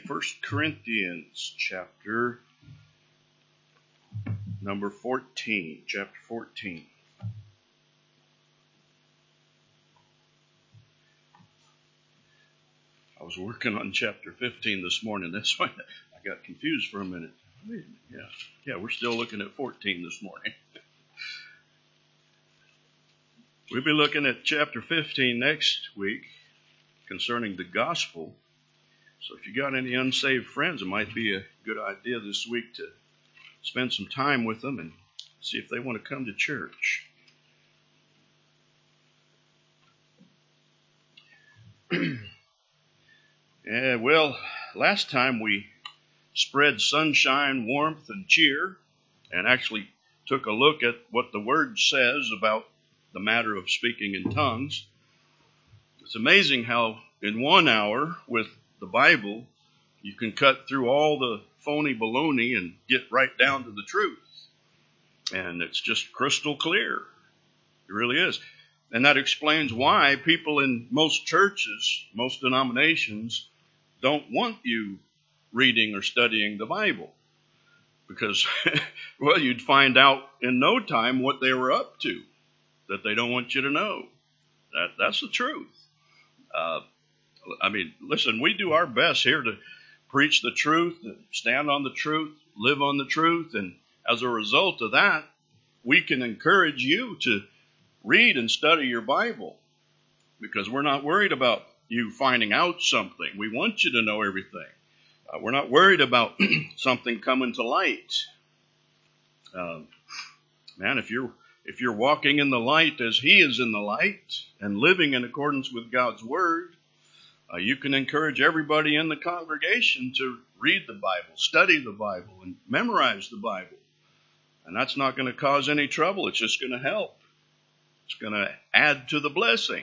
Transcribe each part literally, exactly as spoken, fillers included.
First Corinthians chapter number fourteen. Chapter fourteen. I was working on chapter fifteen this morning. That's why I got confused for a minute. Yeah, yeah, we're still looking at fourteen this morning. We'll be looking at chapter fifteen next week concerning the gospel. So if you got any unsaved friends, it might be a good idea this week to spend some time with them and see if they want to come to church. Yeah, well, last time we spread sunshine, warmth, and cheer, and actually took a look at what the Word says about the matter of speaking in tongues. It's amazing how in one hour with the Bible, you can cut through all the phony baloney and get right down to the truth. And it's just crystal clear. It really is. And that explains why people in most churches, most denominations, don't want you reading or studying the Bible. Because, well, you'd find out in no time what they were up to that they don't want you to know. That, that's the truth. Uh, I mean, listen, we do our best here to preach the truth, stand on the truth, live on the truth. And as a result of that, we can encourage you to read and study your Bible because we're not worried about you finding out something. We want you to know everything. Uh, we're not worried about something coming to light. Uh, man, if you're if you're walking in the light as He is in the light and living in accordance with God's Word, uh, you can encourage everybody in the congregation to read the Bible, study the Bible, and memorize the Bible. And that's not going to cause any trouble. It's just going to help. It's going to add to the blessing.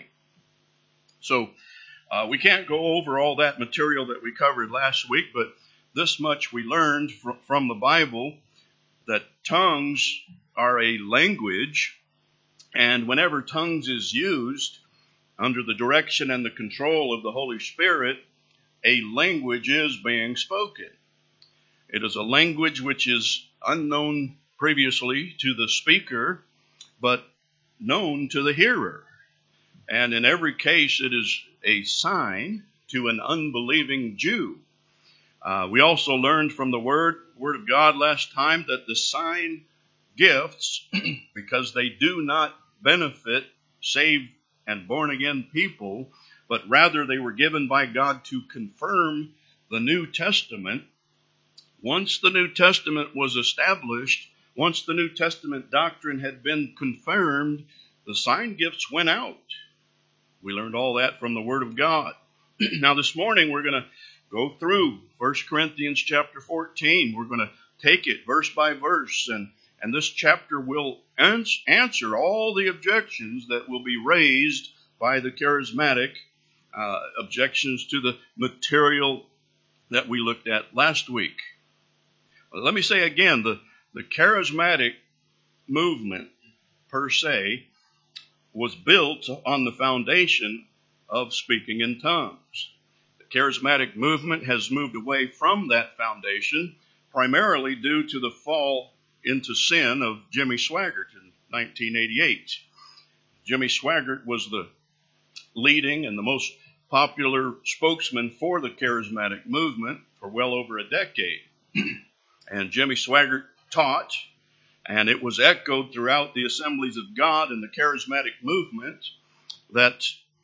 So uh, we can't go over all that material that we covered last week, but this much we learned fr- from the Bible, that tongues are a language, and whenever tongues is used under the direction and the control of the Holy Spirit, a language is being spoken. It is a language which is unknown previously to the speaker, but known to the hearer. And in every case, it is a sign to an unbelieving Jew. Uh, we also learned from the Word, Word of God last time that the sign gifts, because they do not benefit saved and born-again people, but rather they were given by God to confirm the New Testament. Once the New Testament was established, once the New Testament doctrine had been confirmed, the sign gifts went out. We learned all that from the Word of God. Now this morning we're going to go through First Corinthians chapter fourteen. We're going to take it verse by verse, and, and this chapter will ans- answer all the objections that will be raised by the charismatic, uh, objections to the material that we looked at last week. Well, let me say again, the, the charismatic movement per se was built on the foundation of speaking in tongues. The charismatic movement has moved away from that foundation primarily due to the fall into sin of Jimmy Swaggart in nineteen eighty-eight. Jimmy Swaggart was the leading and the most popular spokesman for the charismatic movement for well over a decade. And Jimmy Swaggart taught, and it was echoed throughout the Assemblies of God and the charismatic movement, that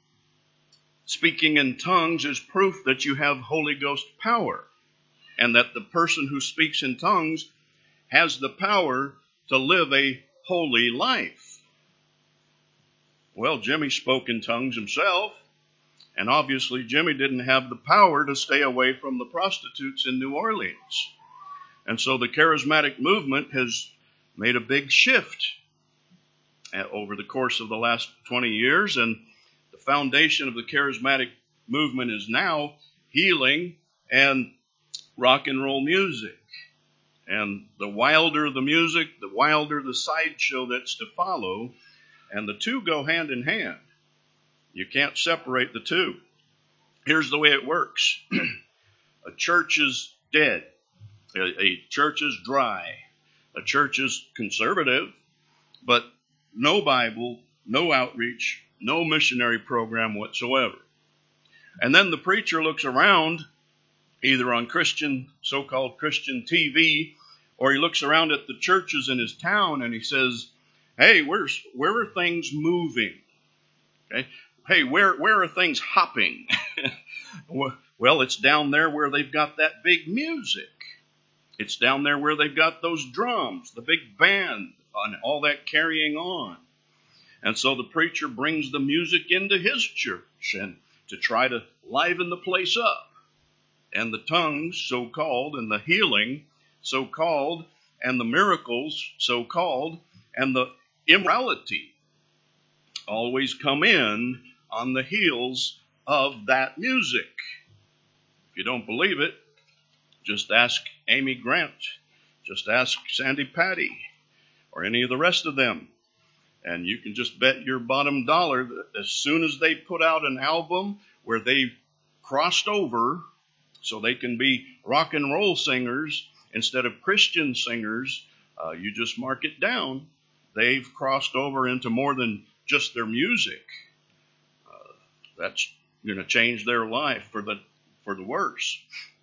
speaking in tongues is proof that you have Holy Ghost power, and that the person who speaks in tongues has the power to live a holy life. Well, Jimmy spoke in tongues himself, and obviously Jimmy didn't have the power to stay away from the prostitutes in New Orleans. And so the charismatic movement has made a big shift over the course of the last twenty years, and the foundation of the charismatic movement is now healing and rock and roll music. And the wilder the music, the wilder the sideshow that's to follow, and the two go hand in hand. You can't separate the two. Here's the way it works. A church is dead. A, a church is dry. A church is conservative, but no Bible, no outreach, no missionary program whatsoever. And then the preacher looks around, either on Christian, so-called Christian T V, or he looks around at the churches in his town and he says, hey, where's, where are things moving? Okay. Hey, where, where are things hopping? Well, it's down there where they've got that big music. It's down there where they've got those drums, the big band, and all that carrying on. And so the preacher brings the music into his church and to try to liven the place up. And the tongues, so-called, and the healing, so-called, and the miracles, so-called, and the immorality always come in on the heels of that music. If you don't believe it, just ask Amy Grant. Just ask Sandy Patty or any of the rest of them. And you can just bet your bottom dollar that as soon as they put out an album where they've crossed over so they can be rock and roll singers instead of Christian singers, uh, you just mark it down. They've crossed over into more than just their music. Uh, that's going to change their life for the for the worse.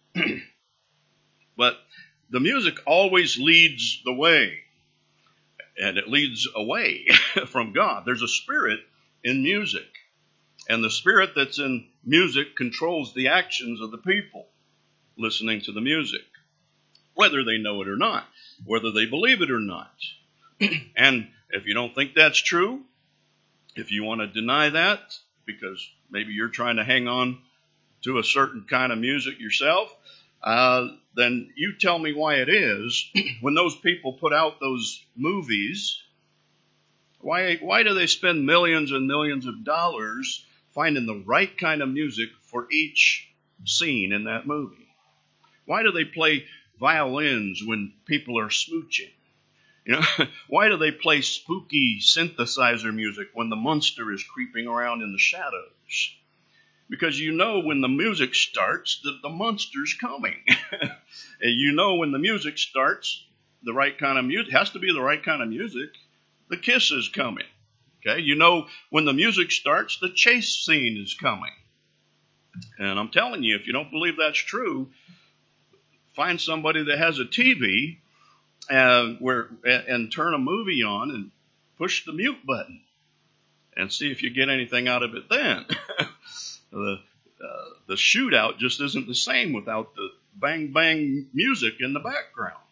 But the music always leads the way, and it leads away from God. There's a spirit in music, and the spirit that's in music controls the actions of the people listening to the music, whether they know it or not, whether they believe it or not. And if you don't think that's true, if you want to deny that because maybe you're trying to hang on to a certain kind of music yourself, uh, then you tell me why it is when those people put out those movies, why why do they spend millions and millions of dollars finding the right kind of music for each scene in that movie? Why do they play violins when people are smooching? You know, why do they play spooky synthesizer music when the monster is creeping around in the shadows? Because you know when the music starts that the monster's coming. And you know when the music starts, the right kind of music, has to be the right kind of music, the kiss is coming. Okay, you know when the music starts, the chase scene is coming. And I'm telling you, if you don't believe that's true, find somebody that has a T V and, where, and turn a movie on and push the mute button and see if you get anything out of it then. The, uh, the shootout just isn't the same without the bang bang music in the background.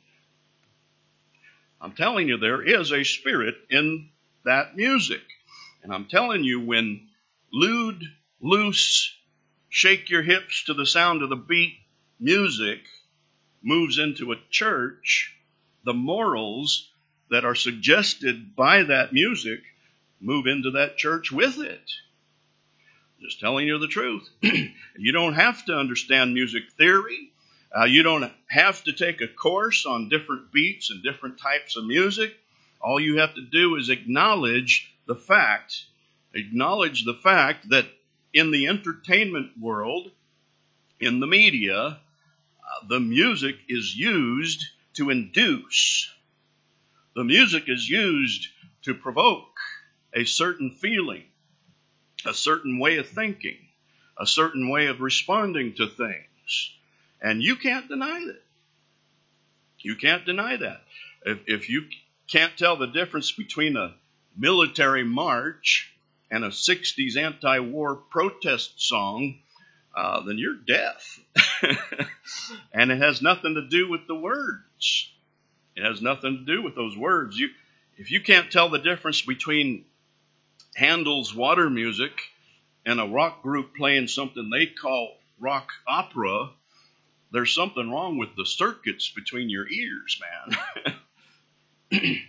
I'm telling you, there is a spirit in that music. And I'm telling you, when lewd, loose, shake your hips to the sound of the beat music moves into a church, the morals that are suggested by that music move into that church with it. Just telling you the truth. You don't have to understand music theory. Uh, you don't have to take a course on different beats and different types of music. All you have to do is acknowledge the fact, acknowledge the fact that in the entertainment world, in the media, uh, the music is used to induce. The music is used to provoke a certain feeling, a certain way of thinking, a certain way of responding to things. And you can't deny that. You can't deny that. If, if you can't tell the difference between a military march and a sixties anti-war protest song, uh, then you're deaf. And it has nothing to do with the words. It has nothing to do with those words. You, if you can't tell the difference between Handel's water music and a rock group playing something they call rock opera, there's something wrong with the circuits between your ears, man.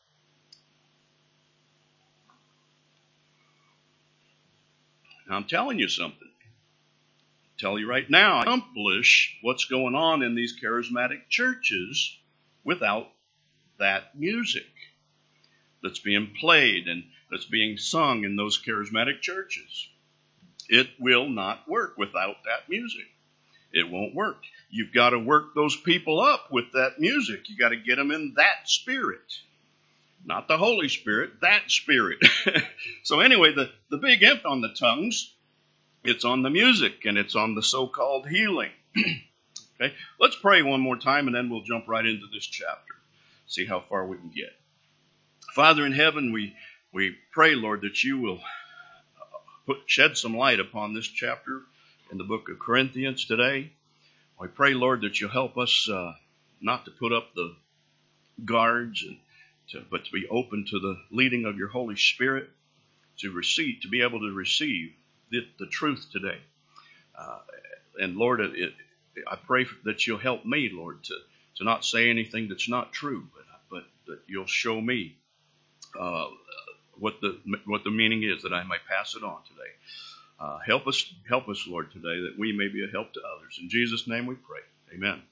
I'm telling you something. I'll tell you right now, accomplish what's going on in these charismatic churches without that music that's being played and that's being sung in those charismatic churches. It will not work without that music. It won't work. You've got to work those people up with that music. You got to get them in that spirit. Not the Holy Spirit, that spirit. So anyway, the, the big imp on the tongues, it's on the music and it's on the so-called healing. Okay, let's pray one more time and then we'll jump right into this chapter. See how far we can get. Father in heaven, we, we pray, Lord, that you will put, shed some light upon this chapter in the book of Corinthians today. We pray, Lord, that you'll help us uh, not to put up the guards, and to, but to be open to the leading of your Holy Spirit, to receive, to be able to receive the, the truth today. Uh, and Lord, it, it, I pray that you'll help me, Lord, to, to not say anything that's not true, but, but that you'll show me uh, what the what the meaning is, that I may pass it on today. Uh, help us, help us, Lord, today, that we may be a help to others. In Jesus' name we pray. Amen.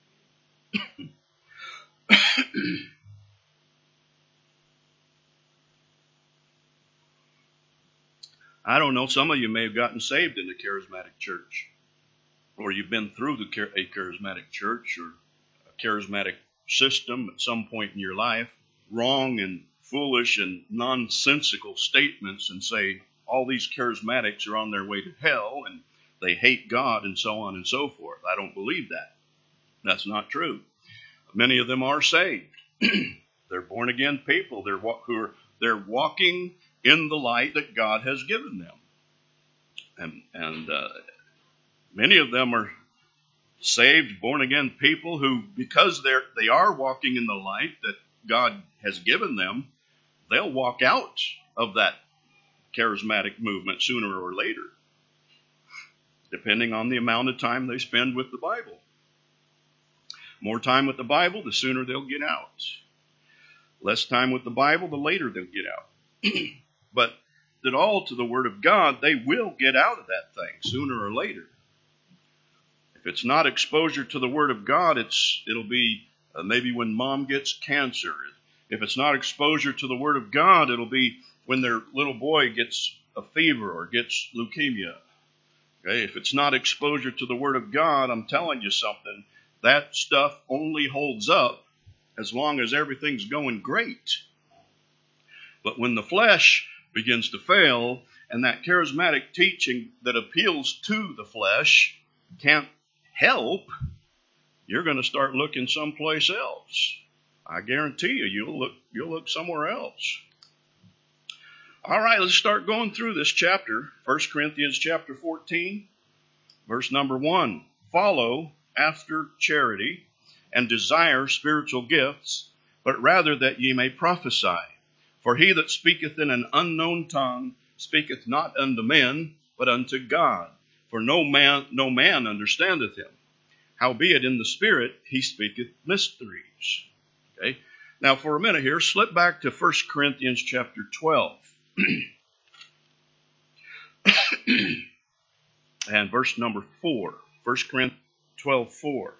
I don't know, some of you may have gotten saved in the charismatic church, or you've been through the a charismatic church or a charismatic system at some point in your life, wrong and foolish and nonsensical statements, and say all these charismatics are on their way to hell and they hate God and so on and so forth. I don't believe that. That's not true. Many of them are saved. They're born again people. They're who are they're walking in the light that God has given them, and and uh, many of them are saved, born again people who, because they're they are walking in the light that God has given them, they'll walk out of that charismatic movement sooner or later, depending on the amount of time they spend with the Bible. More time with the Bible, the sooner they'll get out. Less time with the Bible, the later they'll get out. But that all to the Word of God, they will get out of that thing sooner or later. If it's not exposure to the Word of God, it's it'll be uh, maybe when mom gets cancer. If it's not exposure to the Word of God, it'll be when their little boy gets a fever or gets leukemia. Okay? If it's not exposure to the Word of God, I'm telling you something, that stuff only holds up as long as everything's going great. But when the flesh begins to fail and that charismatic teaching that appeals to the flesh can't help, you're going to start looking someplace else. I guarantee you, you'll look, you'll look somewhere else. All right, let's start going through this chapter. First Corinthians chapter fourteen, verse number one. Follow after charity and desire spiritual gifts, but rather that ye may prophesy. For he that speaketh in an unknown tongue speaketh not unto men, but unto God. For no man, no man understandeth him. Howbeit in the Spirit he speaketh mysteries. Okay. Now for a minute here, slip back to First Corinthians chapter twelve. And verse number four. First Corinthians twelve four.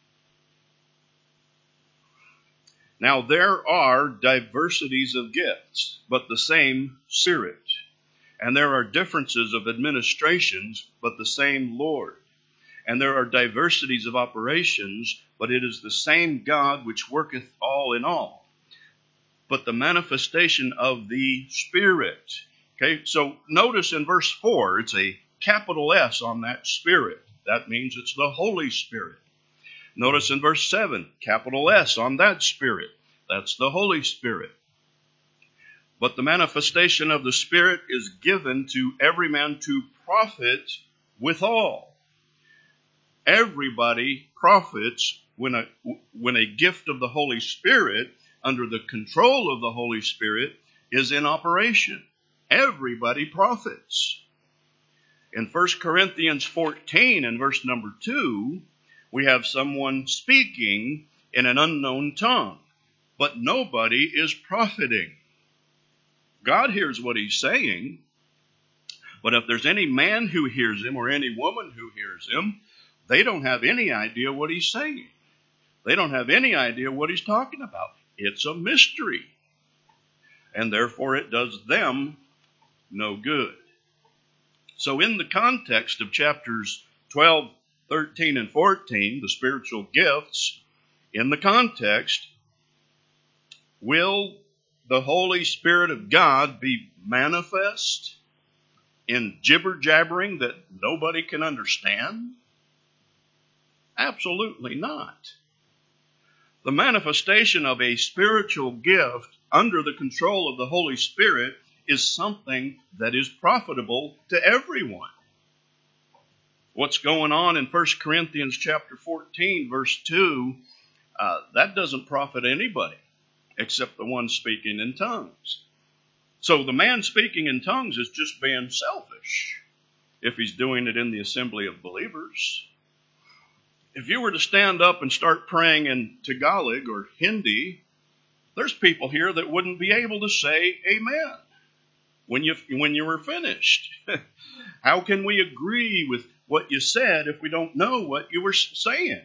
Now there are diversities of gifts, but the same Spirit. And there are differences of administrations, but the same Lord. And there are diversities of operations, but it is the same God which worketh all in all. But the manifestation of the Spirit. Okay, so notice in verse four, it's a capital S on that Spirit. That means it's the Holy Spirit. Notice in verse seven, capital S on that Spirit. That's the Holy Spirit. But the manifestation of the Spirit is given to every man to profit withal. Everybody profits when a, when a gift of the Holy Spirit, under the control of the Holy Spirit, is in operation. Everybody profits. In First Corinthians fourteen and verse number two, we have someone speaking in an unknown tongue, but nobody is profiting. God hears what he's saying, but if there's any man who hears him or any woman who hears him, they don't have any idea what he's saying. They don't have any idea what he's talking about. It's a mystery, and therefore it does them no good. So in the context of chapters twelve thirteen and fourteen, the spiritual gifts, in the context, will the Holy Spirit of God be manifest in jibber-jabbering that nobody can understand? Absolutely not. The manifestation of a spiritual gift under the control of the Holy Spirit is something that is profitable to everyone. What's going on in First Corinthians chapter fourteen, verse two, uh, that doesn't profit anybody except the one speaking in tongues. So the man speaking in tongues is just being selfish if he's doing it in the assembly of believers. If you were to stand up and start praying in Tagalog or Hindi, there's people here that wouldn't be able to say amen when you when you were finished. How can we agree with what you said if we don't know what you were saying?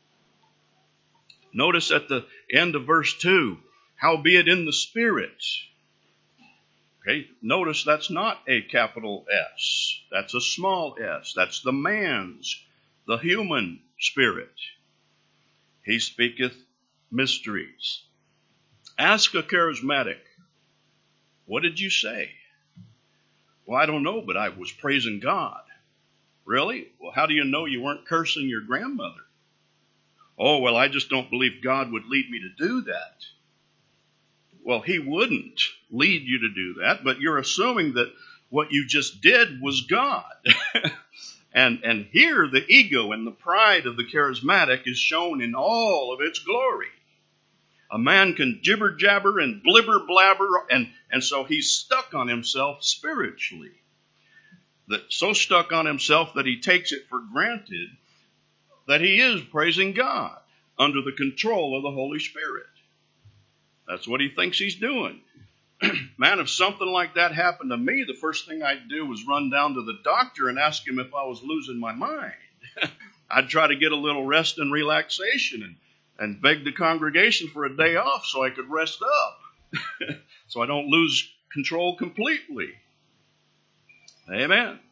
Notice at the end of verse two, howbeit in the Spirit. Okay, notice that's not a capital S. That's a small s. That's the man's, the human spirit. He speaketh mysteries. Ask a charismatic, what did you say? Well, I don't know, but I was praising God. Really? Well, how do you know you weren't cursing your grandmother? Oh, well, I just don't believe God would lead me to do that. Well, he wouldn't lead you to do that, but you're assuming that what you just did was God. and, and here the ego and the pride of the charismatic is shown in all of its glory. A man can jibber jabber and blibber blabber, and, and so he's stuck on himself spiritually. That so stuck on himself that he takes it for granted that he is praising God under the control of the Holy Spirit. That's what he thinks he's doing. Man, if something like that happened to me, the first thing I'd do was run down to the doctor and ask him if I was losing my mind. I'd try to get a little rest and relaxation and, and beg the congregation for a day off so I could rest up, so I don't lose control completely. Amen.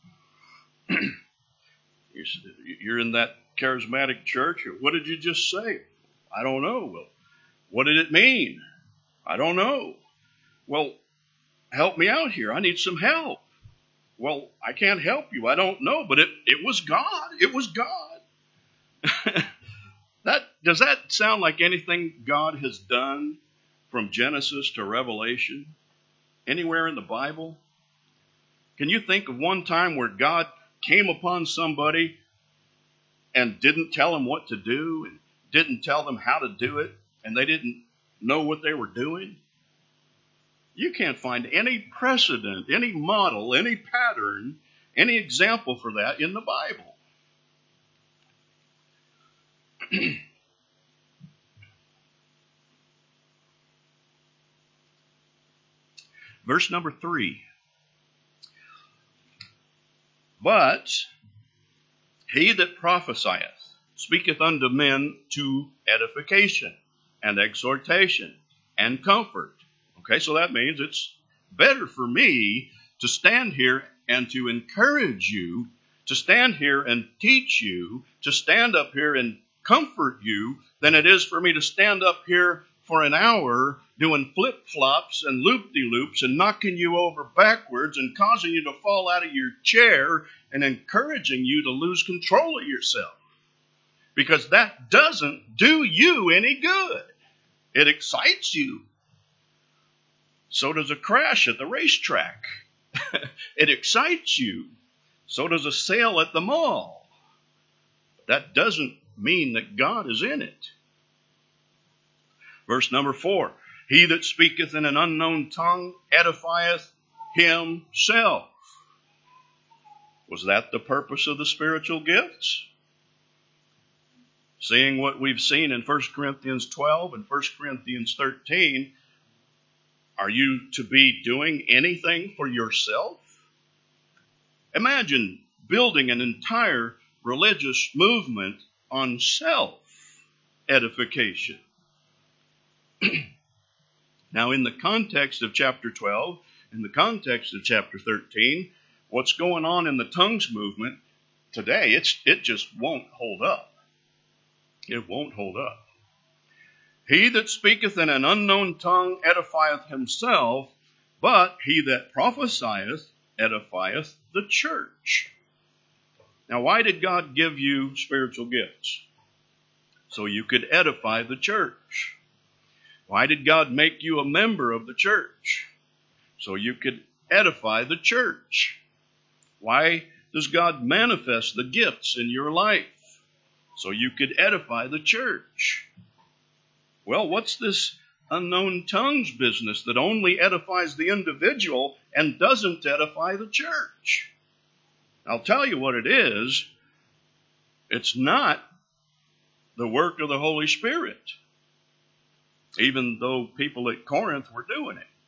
You're in that charismatic church. What did you just say? I don't know. Well, what did it mean? I don't know. Well, help me out here. I need some help. Well, I can't help you. I don't know, but it, it was God. It was God. that does that sound like anything God has done from Genesis to Revelation? Anywhere in the Bible? Can you think of one time where God came upon somebody and didn't tell them what to do and didn't tell them how to do it, and they didn't know what they were doing? You can't find any precedent, any model, any pattern, any example for that in the Bible. Verse number three. But he that prophesieth speaketh unto men to edification and exhortation and comfort. Okay, so that means it's better for me to stand here and to encourage you, to stand here and teach you, to stand up here and comfort you, than it is for me to stand up here for an hour doing flip-flops and loop-de-loops and knocking you over backwards and causing you to fall out of your chair and encouraging you to lose control of yourself. Because that doesn't do you any good. It excites you. So does a crash at the racetrack. It excites you. So does a sale at the mall. That doesn't mean that God is in it. Verse number four. He that speaketh in an unknown tongue edifieth himself. Was that the purpose of the spiritual gifts? Seeing what we've seen in First Corinthians twelve and First Corinthians thirteen, are you to be doing anything for yourself? Imagine building an entire religious movement on self-edification. Now, in the context of chapter twelve, in the context of chapter thirteen, what's going on in the tongues movement today, it's, it just won't hold up. It won't hold up. He that speaketh in an unknown tongue edifieth himself, but he that prophesieth edifieth the church. Now, why did God give you spiritual gifts? So you could edify the church. Why did God make you a member of the church? So you could edify the church. Why does God manifest the gifts in your life? So you could edify the church. Well, what's this unknown tongues business that only edifies the individual and doesn't edify the church? I'll tell you what it is. It's not the work of the Holy Spirit, even though people at Corinth were doing it.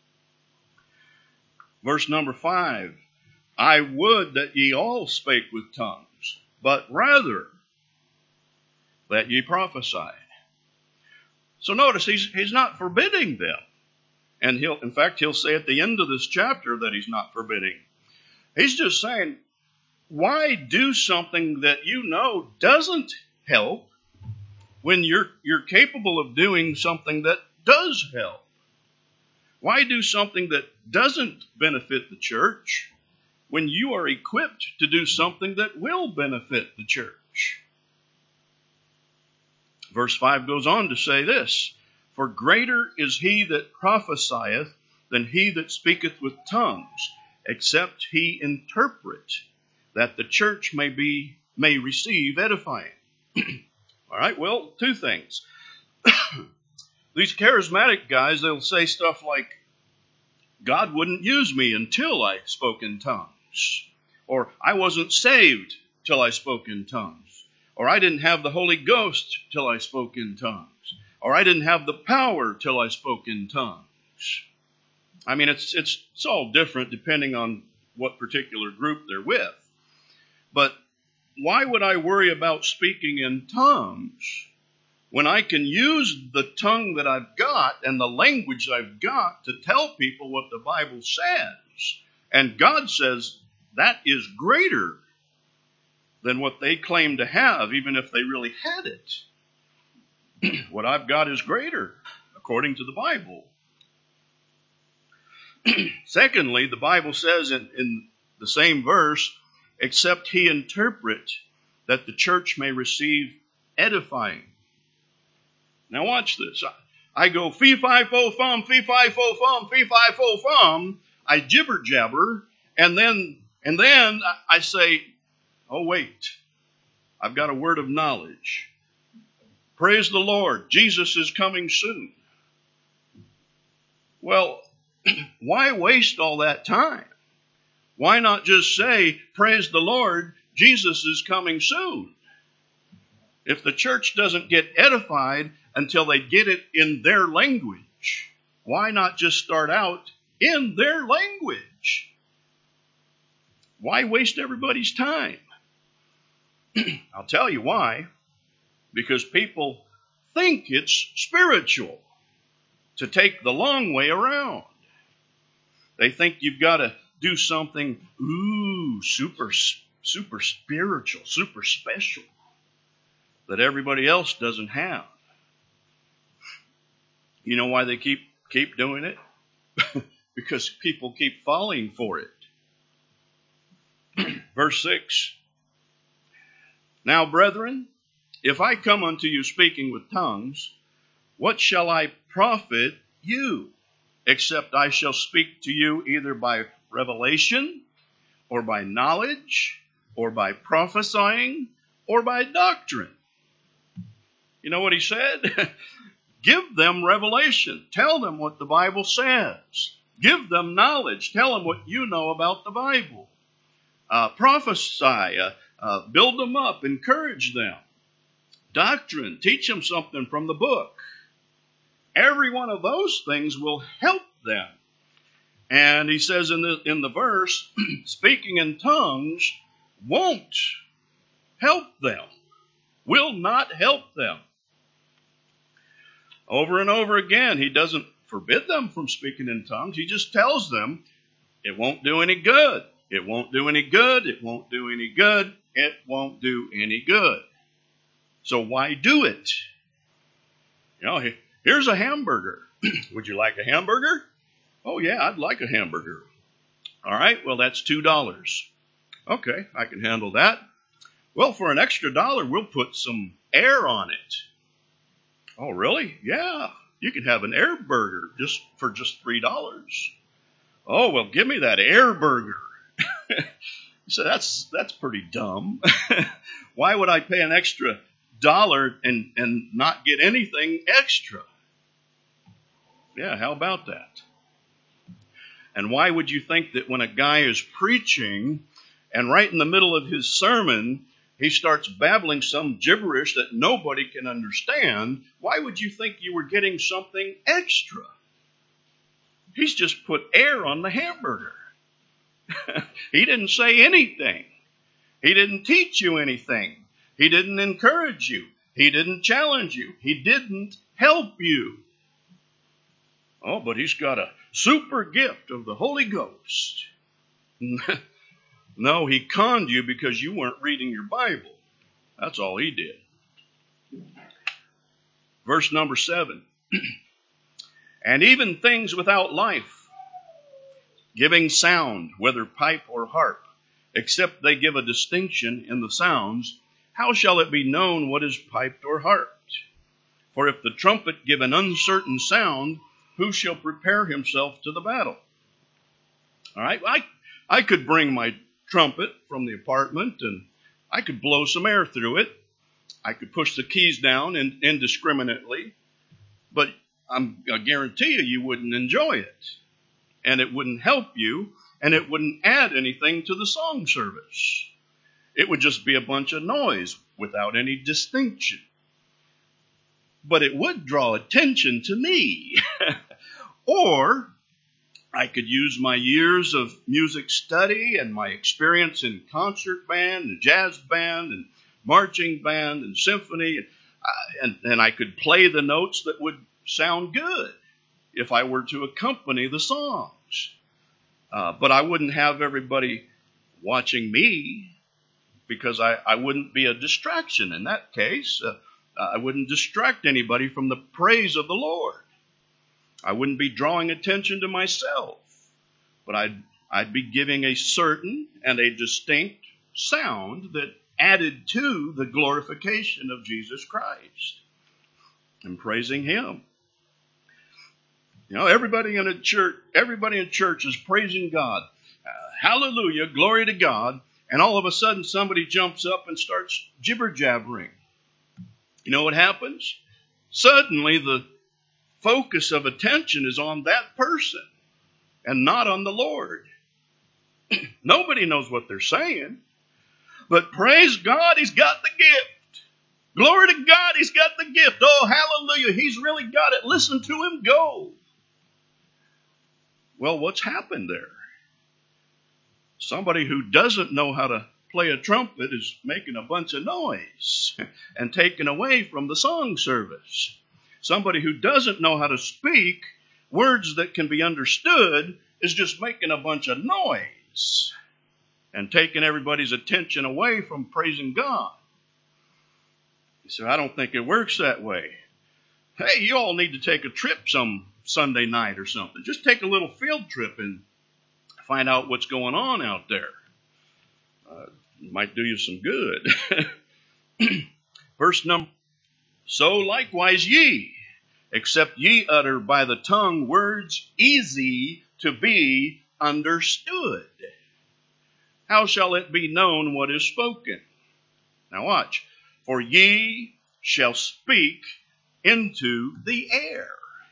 Verse number five, I would that ye all spake with tongues, but rather that ye prophesy. So notice he's, he's not forbidding them. And he'll, in fact, he'll say at the end of this chapter that he's not forbidding. He's just saying, why do something that you know doesn't help when you're, you're capable of doing something that does help? Why do something that doesn't benefit the church when you are equipped to do something that will benefit the church? Verse five goes on to say this, for greater is he that prophesieth than he that speaketh with tongues, except he interpret, that the church may be may receive edifying. All right, well, two things. These charismatic guys, they'll say stuff like, God wouldn't use me until I spoke in tongues. Or I wasn't saved till I spoke in tongues. Or I didn't have the Holy Ghost till I spoke in tongues. Or I didn't have the power till I spoke in tongues. I mean, it's, it's, it's all different depending on what particular group they're with. But why would I worry about speaking in tongues when I can use the tongue that I've got and the language I've got to tell people what the Bible says? And God says that is greater than what they claim to have, even if they really had it. What I've got is greater, according to the Bible. Secondly, the Bible says in, in the same verse, except he interpret, that the church may receive edifying. Now watch this. I, I go fee fi fo fum, fee fi fo fum, fee fi fo fum. I jibber jabber, and then and then I say, oh wait, I've got a word of knowledge. Praise the Lord, Jesus is coming soon. Well, why waste all that time? Why not just say, praise the Lord, Jesus is coming soon? If the church doesn't get edified until they get it in their language, why not just start out in their language? Why waste everybody's time? I'll tell you why. Because people think it's spiritual to take the long way around. They think you've got to do something, ooh, super, super spiritual, super special, that everybody else doesn't have. You know why they keep keep doing it? Because people keep falling for it. Verse six. Now, brethren, if I come unto you speaking with tongues, what shall I profit you, except I shall speak to you either by revelation, or by knowledge, or by prophesying, or by doctrine? You know what he said? Give them revelation. Tell them what the Bible says. Give them knowledge. Tell them what you know about the Bible. Uh, prophesy. Uh, uh, build them up. Encourage them. Doctrine. Teach them something from the book. Every one of those things will help them. And he says in the, in the verse, speaking in tongues won't help them. Will not help them. Over and over again, he doesn't forbid them from speaking in tongues. He just tells them it won't do any good. It won't do any good. It won't do any good. it won't do any good. So why do it? You know, here's a hamburger. Would you like a hamburger? Oh, yeah, I'd like a hamburger. All right, well, that's two dollars. Okay, I can handle that. Well, for an extra dollar, we'll put some air on it. Oh, really? Yeah, you can have an air burger just for just three dollars. Oh, well, give me that air burger. So that's that's pretty dumb. Why would I pay an extra dollar and, and not get anything extra? Yeah, how about that? And why would you think that when a guy is preaching and right in the middle of his sermon, he starts babbling some gibberish that nobody can understand, why would you think you were getting something extra? He's just put air on the hamburger. He didn't say anything. He didn't teach you anything. He didn't encourage you. He didn't challenge you. He didn't help you. Oh, but he's got a super gift of the Holy Ghost. No, he conned you because you weren't reading your Bible. That's all he did. Verse number seven. And even things without life, giving sound, whether pipe or harp, except they give a distinction in the sounds, how shall it be known what is piped or harped? For if the trumpet give an uncertain sound, who shall prepare himself to the battle? All right, I, I could bring my trumpet from the apartment and I could blow some air through it. I could push the keys down in, indiscriminately, but I'm, I guarantee you, you wouldn't enjoy it. And it wouldn't help you, and it wouldn't add anything to the song service. It would just be a bunch of noise without any distinction. But it would draw attention to me. Or I could use my years of music study and my experience in concert band and jazz band and marching band and symphony, and, uh, and, and I could play the notes that would sound good if I were to accompany the songs. Uh, but I wouldn't have everybody watching me because I, I wouldn't be a distraction in that case. Uh, I wouldn't distract anybody from the praise of the Lord. I wouldn't be drawing attention to myself, but I'd, I'd be giving a certain and a distinct sound that added to the glorification of Jesus Christ and praising Him. You know, everybody in a church, everybody in church is praising God. Uh, hallelujah, glory to God. And all of a sudden somebody jumps up and starts jibber-jabbering. You know what happens? Suddenly the focus of attention is on that person and not on the Lord. Nobody knows what they're saying. But praise God, He's got the gift. Glory to God, He's got the gift. Oh, hallelujah, He's really got it. Listen to Him go. Well, what's happened there? Somebody who doesn't know how to play a trumpet is making a bunch of noise and taking away from the song service. Somebody who doesn't know how to speak words that can be understood is just making a bunch of noise and taking everybody's attention away from praising God. You say, I don't think it works that way. Hey, you all need to take a trip some Sunday night or something. Just take a little field trip and find out what's going on out there. Uh, might do you some good. Verse number, so likewise ye, except ye utter by the tongue words easy to be understood. How shall it be known what is spoken? Now watch. For ye shall speak into the air.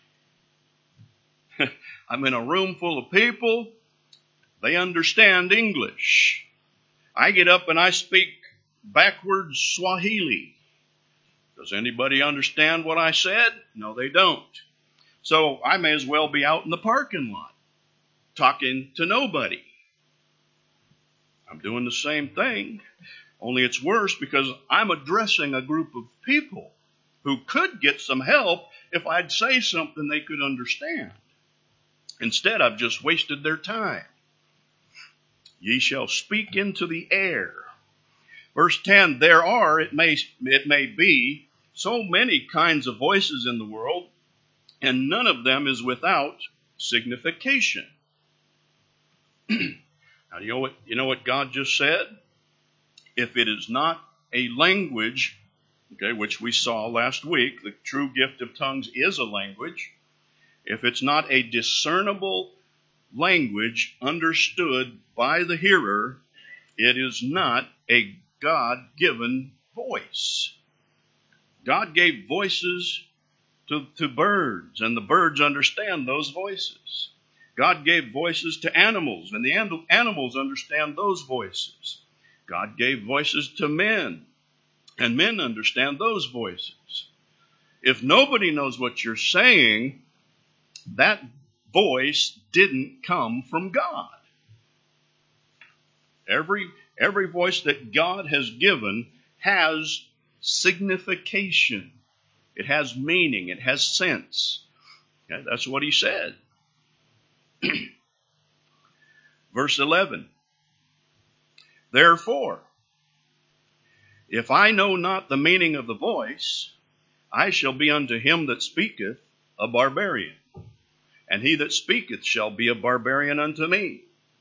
I'm in a room full of people. They understand English. I get up and I speak backwards Swahili. Does anybody understand what I said? No, they don't. So I may as well be out in the parking lot talking to nobody. I'm doing the same thing, only it's worse because I'm addressing a group of people who could get some help if I'd say something they could understand. Instead, I've just wasted their time. Ye shall speak into the air. Verse ten, there are, it may, it may be, so many kinds of voices in the world, and none of them is without signification. Now, you know what, you know what God just said? If it is not a language, okay, which we saw last week, the true gift of tongues is a language. If it's not a discernible language understood by the hearer, it is not a God-given voice. God gave voices to, to birds, and the birds understand those voices. God gave voices to animals, and the animals understand those voices. God gave voices to men, and men understand those voices. If nobody knows what you're saying, that voice didn't come from God. Every, every voice that God has given has signification. It has meaning. It has sense. Okay, that's what he said. Verse eleven. Therefore, if I know not the meaning of the voice, I shall be unto him that speaketh a barbarian, and he that speaketh shall be a barbarian unto me.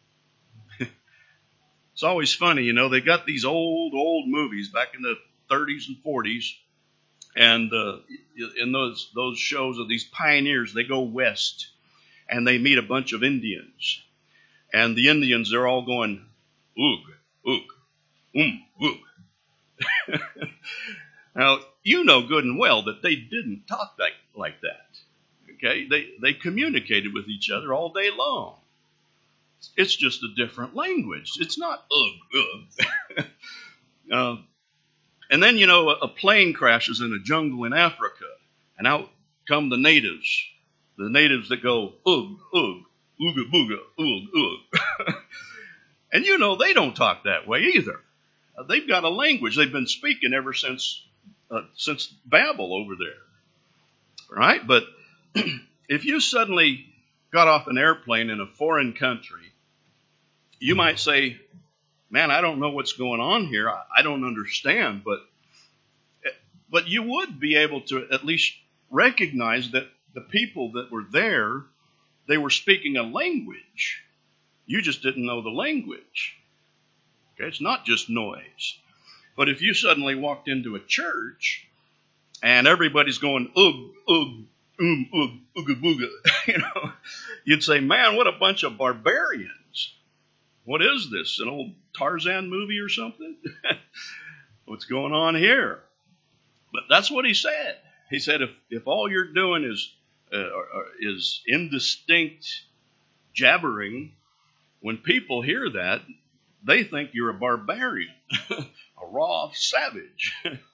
It's always funny, you know, they got these old, old movies back in the thirties and forties, and uh, in those those shows of these pioneers, they go west, and they meet a bunch of Indians. And the Indians, they're all going, oog, oog, um, oog. Now, you know good and well that they didn't talk like, like that. Okay? They, they communicated with each other all day long. It's just a different language. It's not ugh, ugh. uh, and then, you know, a, a plane crashes in a jungle in Africa, and out come the natives. The natives that go, ugh, ugh, ooga booga, ugh, ugh. And you know, they don't talk that way either. Uh, they've got a language they've been speaking ever since uh, since Babel over there. Right? But if you suddenly got off an airplane in a foreign country, you might say, man, I don't know what's going on here. I, I don't understand. But, but you would be able to at least recognize that the people that were there, they were speaking a language. You just didn't know the language. Okay, it's not just noise. But if you suddenly walked into a church and everybody's going, ugh, ugh, um, ugh, ooga booga, you know, you'd say, man, what a bunch of barbarians. What is this, an old Tarzan movie or something? What's going on here? But that's what he said. He said, if, if all you're doing is uh, is indistinct jabbering, when people hear that, they think you're a barbarian, a raw savage.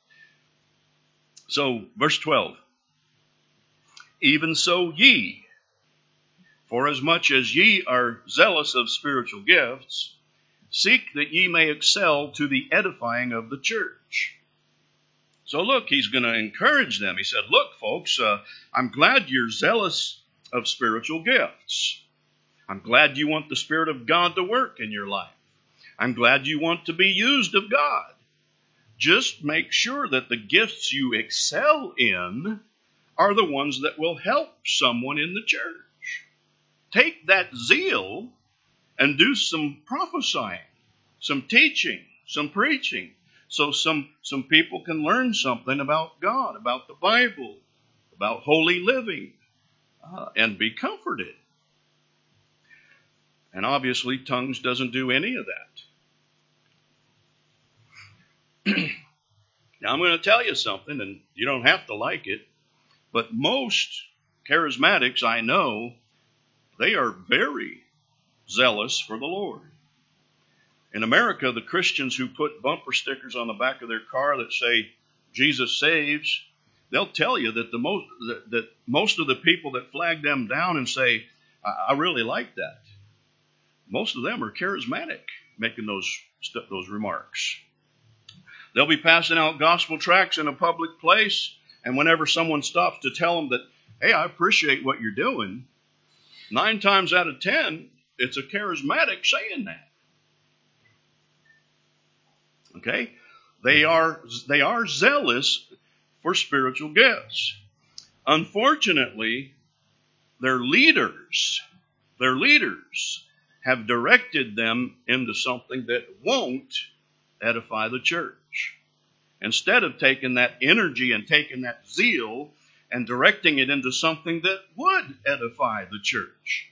So, verse twelve. Even so ye, for as much as ye are zealous of spiritual gifts, seek that ye may excel to the edifying of the church. So look, he's going to encourage them. He said, look, folks, uh, I'm glad you're zealous of spiritual gifts. I'm glad you want the Spirit of God to work in your life. I'm glad you want to be used of God. Just make sure that the gifts you excel in are the ones that will help someone in the church. Take that zeal and do some prophesying, some teaching, some preaching, so some, some people can learn something about God, about the Bible, about holy living, uh, and be comforted. And obviously, tongues doesn't do any of that. Now, I'm going to tell you something, and you don't have to like it, but most charismatics I know, they are very zealous for the Lord. In America, the Christians who put bumper stickers on the back of their car that say, Jesus saves, they'll tell you that the most that, that most of the people that flag them down and say, I, I really like that, most of them are charismatic, making those, those remarks. They'll be passing out gospel tracts in a public place, and whenever someone stops to tell them that, hey, I appreciate what you're doing, nine times out of ten, it's a charismatic saying that. Okay? They are, they are zealous for spiritual gifts. Unfortunately, their leaders, their leaders have directed them into something that won't edify the church. Instead of taking that energy and taking that zeal and directing it into something that would edify the church.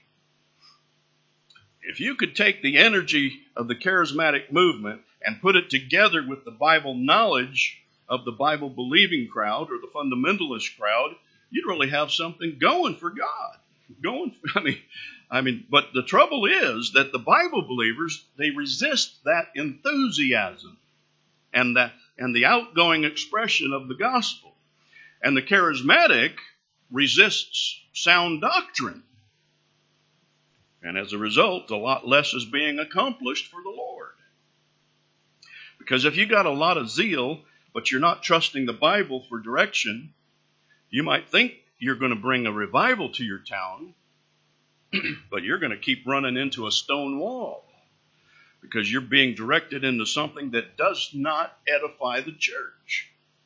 If you could take the energy of the charismatic movement and put it together with the Bible knowledge of the Bible-believing crowd or the fundamentalist crowd, you'd really have something going for God. Going, I mean, I mean, but the trouble is that the Bible believers, they resist that enthusiasm and that and the outgoing expression of the gospel. And the charismatic resists sound doctrine. And as a result, a lot less is being accomplished for the Lord. Because if you got a lot of zeal, but you're not trusting the Bible for direction, you might think you're going to bring a revival to your town, but you're going to keep running into a stone wall because you're being directed into something that does not edify the church.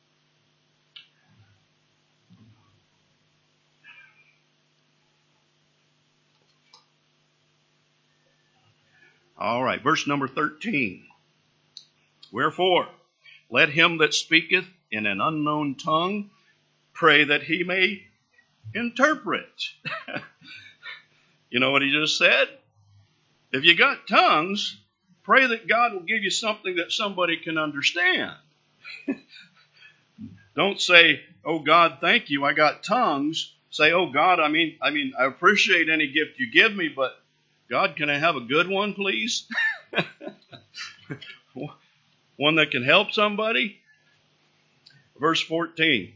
All right, verse number thirteen. Wherefore, let him that speaketh in an unknown tongue pray that he may interpret. You know what he just said? If you got tongues, pray that God will give you something that somebody can understand. Don't say, oh God, thank you, I got tongues. Say, oh God, I mean, I mean, I appreciate any gift you give me, but God, can I have a good one, please? One that can help somebody? Verse fourteen.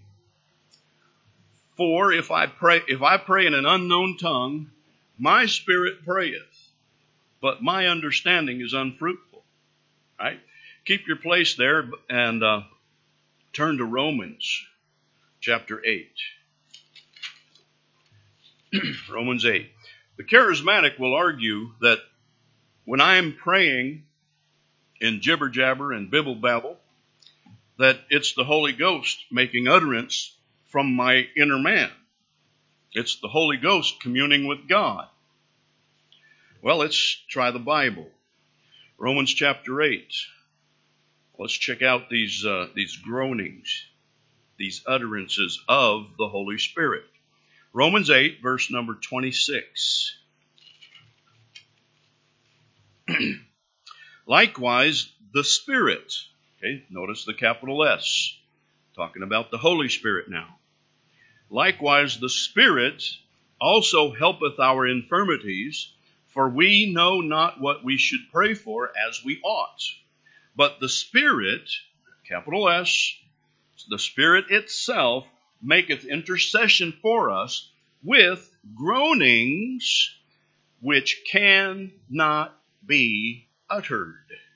For if I pray, if I pray in an unknown tongue, my spirit prayeth, but my understanding is unfruitful. Right? Keep your place there and uh, turn to Romans chapter eight. Romans eight. The charismatic will argue that when I am praying in jibber jabber and bibble babble, that it's the Holy Ghost making utterance from my inner man. It's the Holy Ghost communing with God. Well, let's try the Bible. Romans chapter eight. Let's check out these uh, these groanings, these utterances of the Holy Spirit. Romans eight, verse number twenty-six. Likewise, the Spirit. Okay, notice the capital S. Talking about the Holy Spirit now. Likewise, the Spirit also helpeth our infirmities, for we know not what we should pray for as we ought. But the Spirit, capital S, the Spirit itself maketh intercession for us with groanings which cannot be uttered.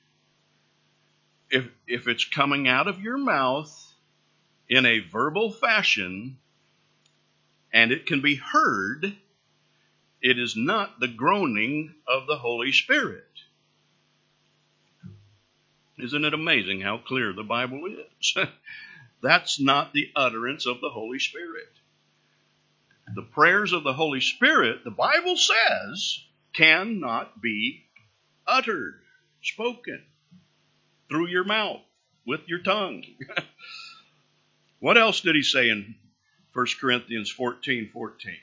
If, if it's coming out of your mouth in a verbal fashion and it can be heard, it is not the groaning of the Holy Spirit. Isn't it amazing how clear the Bible is? That's not the utterance of the Holy Spirit. The prayers of the Holy Spirit, the Bible says, cannot be uttered, spoken through your mouth, with your tongue. What else did he say in First Corinthians fourteen fourteen?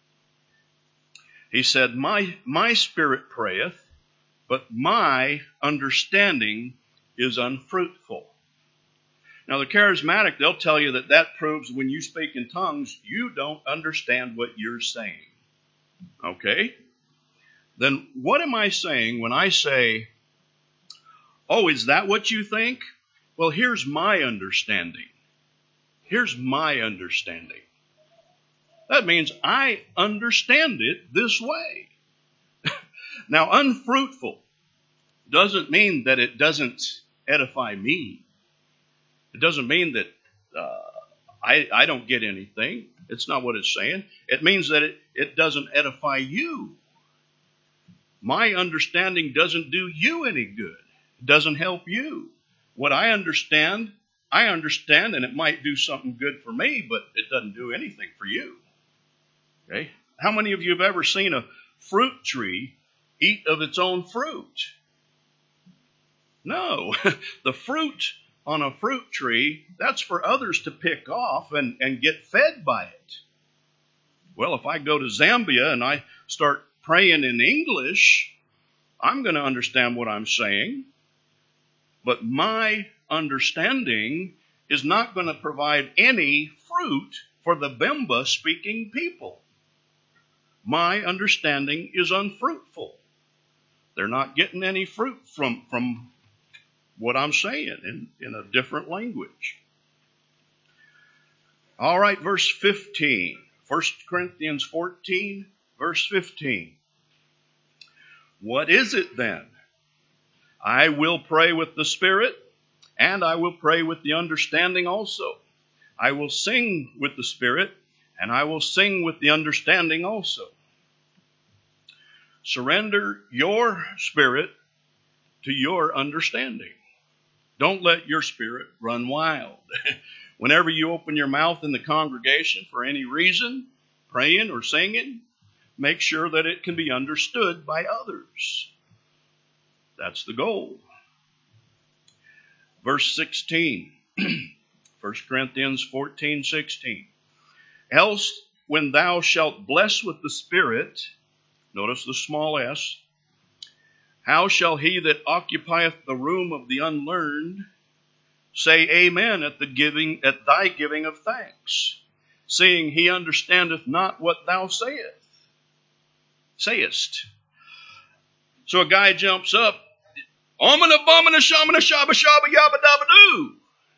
He said, my, my spirit prayeth, but my understanding is unfruitful. Now, the charismatic, they'll tell you that that proves when you speak in tongues, you don't understand what you're saying. Okay? Then what am I saying when I say, oh, is that what you think? Well, here's my understanding. Here's my understanding. That means I understand it this way. Now, unfruitful doesn't mean that it doesn't edify me. It doesn't mean that uh, I, I don't get anything. It's not what it's saying. It means that it, it doesn't edify you. My understanding doesn't do you any good. It doesn't help you. What I understand, I understand, and it might do something good for me, but it doesn't do anything for you. Okay? How many of you have ever seen a fruit tree eat of its own fruit? No. The fruit on a fruit tree, that's for others to pick off and, and get fed by it. Well, if I go to Zambia and I start praying in English, I'm going to understand what I'm saying. But my understanding is not going to provide any fruit for the Bemba speaking people. My understanding is unfruitful. They're not getting any fruit from, from what I'm saying in, in a different language. All right, verse fifteen. First Corinthians fourteen, verse fifteen. What is it then? I will pray with the Spirit, and I will pray with the understanding also. I will sing with the Spirit, and I will sing with the understanding also. Surrender your spirit to your understanding. Don't let your spirit run wild. Whenever you open your mouth in the congregation for any reason, praying or singing, make sure that it can be understood by others. That's the goal. Verse sixteen, First Corinthians fourteen, sixteen. Else, when thou shalt bless with the Spirit, notice the small s, how shall he that occupieth the room of the unlearned say amen at the giving, at thy giving of thanks, seeing he understandeth not what thou sayest? Sayest. So a guy jumps up, Omina bomina shamina shaba shaba yabba dabba doo.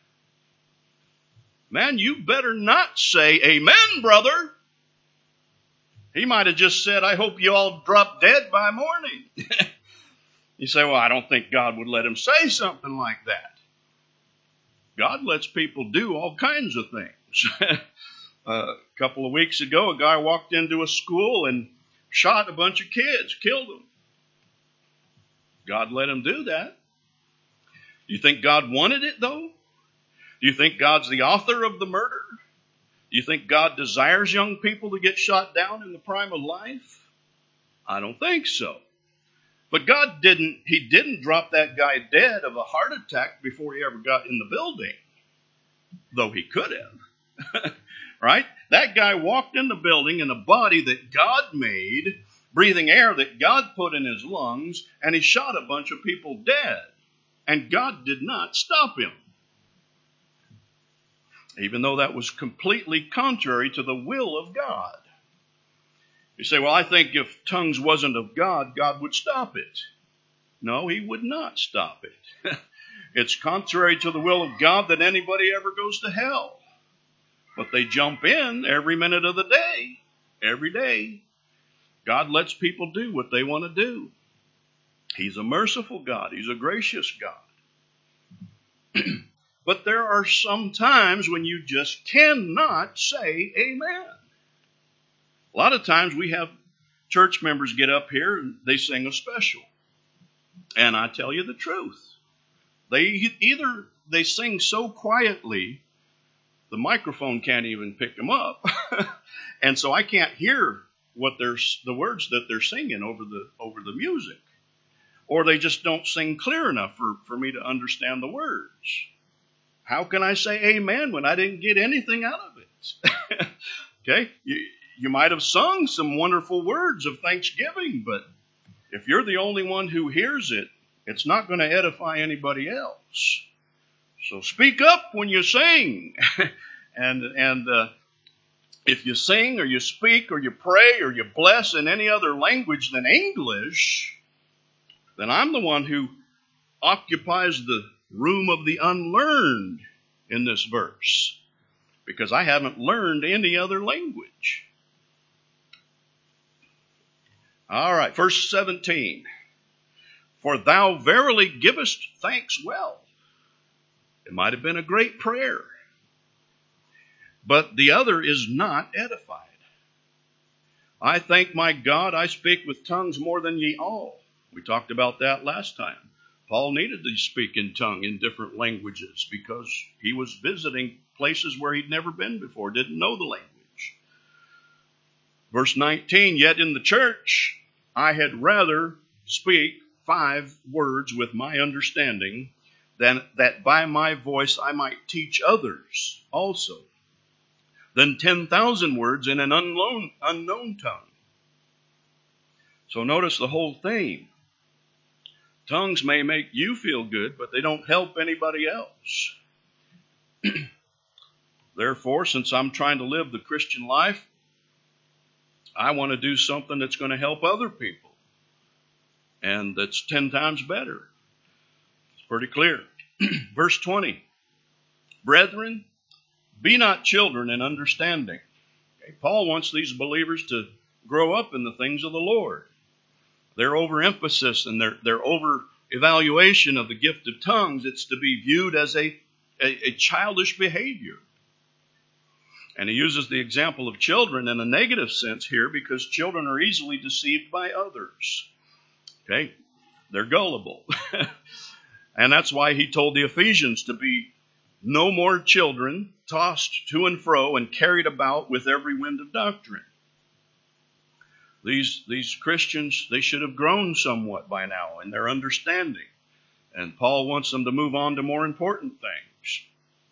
Man, you better not say amen, brother. He might have just said, I hope you all drop dead by morning. You say, well, I don't think God would let him say something like that. God lets people do all kinds of things. uh, a couple of weeks ago, a guy walked into a school and shot a bunch of kids, killed them. God let him do that. Do you think God wanted it, though? Do you think God's the author of the murder? Do you think God desires young people to get shot down in the prime of life? I don't think so. But God didn't, he didn't drop that guy dead of a heart attack before he ever got in the building. Though he could have. Right? That guy walked in the building in a body that God made, breathing air that God put in his lungs, and he shot a bunch of people dead. And God did not stop him. Even though that was completely contrary to the will of God. You say, well, I think if tongues wasn't of God, God would stop it. No, he would not stop it. It's contrary to the will of God that anybody ever goes to hell. But they jump in every minute of the day, every day. God lets people do what they want to do. He's a merciful God. He's a gracious God. But there are some times when you just cannot say amen. A lot of times we have church members get up here and they sing a special. And I tell you the truth. They either they sing so quietly, the microphone can't even pick them up. And so I can't hear what they're, the words that they're singing over the over the music. Or they just don't sing clear enough for, for me to understand the words. How can I say amen when I didn't get anything out of it? Okay? You, you might have sung some wonderful words of thanksgiving, but if you're the only one who hears it, it's not going to edify anybody else. So speak up when you sing. and and uh, if you sing or you speak or you pray or you bless in any other language than English, then I'm the one who occupies the room of the unlearned in this verse, because I haven't learned any other language. All right, verse seventeen. For thou verily givest thanks well. It might have been a great prayer, but the other is not edified. I thank my God I speak with tongues more than ye all. We talked about that last time. Paul needed to speak in tongue in different languages because he was visiting places where he'd never been before, didn't know the language. Verse nineteen, yet in the church I had rather speak five words with my understanding than that by my voice I might teach others also, than ten thousand words in an unknown, unknown tongue. So notice the whole theme. Tongues may make you feel good, but they don't help anybody else. Therefore, since I'm trying to live the Christian life, I want to do something that's going to help other people. And that's ten times better. It's pretty clear. Verse twenty. Brethren, be not children in understanding. Okay, Paul wants these believers to grow up in the things of the Lord. Their overemphasis and their, their over-evaluation of the gift of tongues, it's to be viewed as a, a, a childish behavior. And he uses the example of children in a negative sense here because children are easily deceived by others. Okay? They're gullible. And that's why he told the Ephesians to be no more children, tossed to and fro and carried about with every wind of doctrine. These, these Christians, they should have grown somewhat by now in their understanding. And Paul wants them to move on to more important things.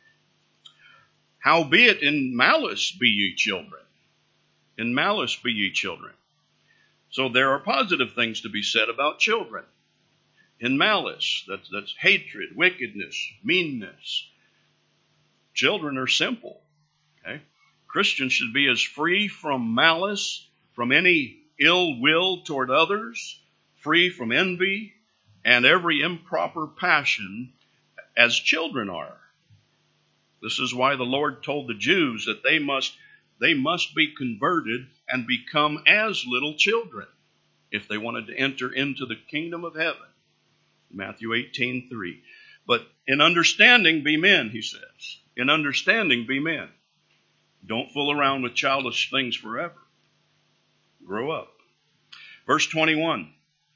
Howbeit in malice be ye children. In malice be ye children. So there are positive things to be said about children. In malice, that's, that's hatred, wickedness, meanness. Children are simple. Okay? Christians should be as free from malice, from any ill will toward others, free from envy, and every improper passion as children are. This is why the Lord told the Jews that they must, they must be converted and become as little children if they wanted to enter into the kingdom of heaven. Matthew eighteen three. But in understanding be men, he says. In understanding be men. Don't fool around with childish things forever. Grow up. Verse twenty-one.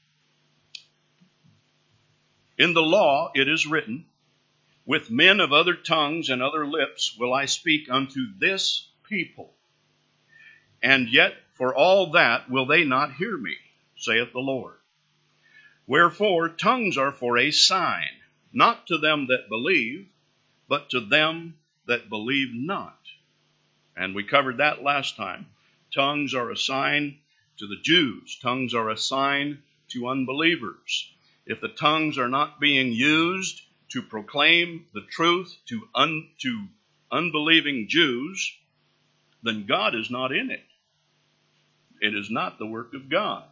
In the law it is written, with men of other tongues and other lips will I speak unto this people. And yet for all that will they not hear me, saith the Lord. Wherefore tongues are for a sign, not to them that believe, but to them that believe not. And we covered that last time. Tongues are a sign to the Jews. Tongues are a sign to unbelievers. If the tongues are not being used to proclaim the truth to, un, to unbelieving Jews, then God is not in it. It is not the work of God.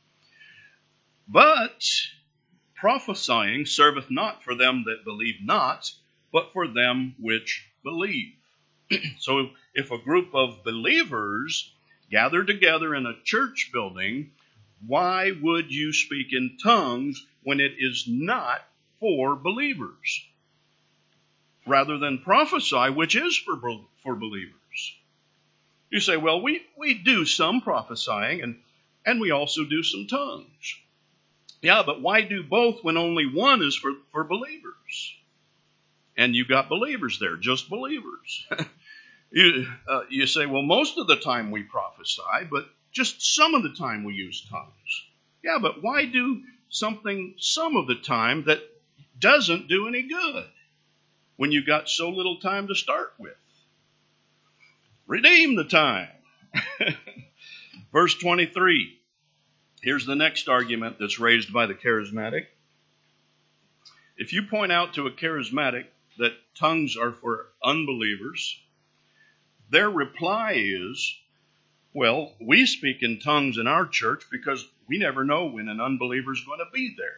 But prophesying serveth not for them that believe not, but for them which believe. So if a group of believers gather together in a church building, why would you speak in tongues when it is not for believers? Rather than prophesy, which is for, for believers. You say, well, we, we do some prophesying and, and we also do some tongues. Yeah, but why do both when only one is for, for believers? And you've got believers there, just believers. you, uh, you say, well, most of the time we prophesy, but just some of the time we use tongues. Yeah, but why do something some of the time that doesn't do any good when you've got so little time to start with? Redeem the time. Verse twenty-three. Here's the next argument that's raised by the charismatic. If you point out to a charismatic that tongues are for unbelievers, their reply is, well, we speak in tongues in our church because we never know when an unbeliever is going to be there.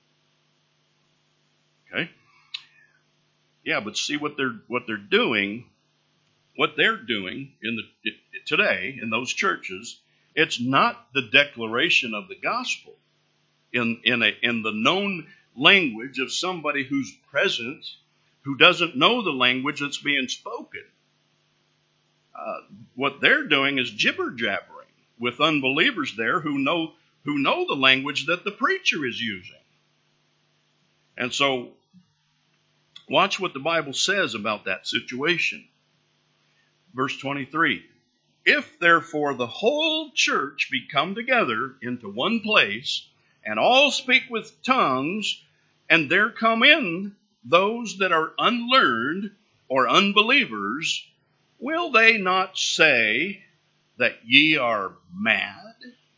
Okay? Yeah, but see what they're what they're doing, what they're doing in the today in those churches. It's not the declaration of the gospel in in a in the known language of somebody who's present, who doesn't know the language that's being spoken. Uh, what they're doing is jibber jabbering with unbelievers there who know who know the language that the preacher is using. And so, watch what the Bible says about that situation. Verse twenty-three. If therefore the whole church be come together into one place, and all speak with tongues, and there come in those that are unlearned or unbelievers, will they not say that ye are mad?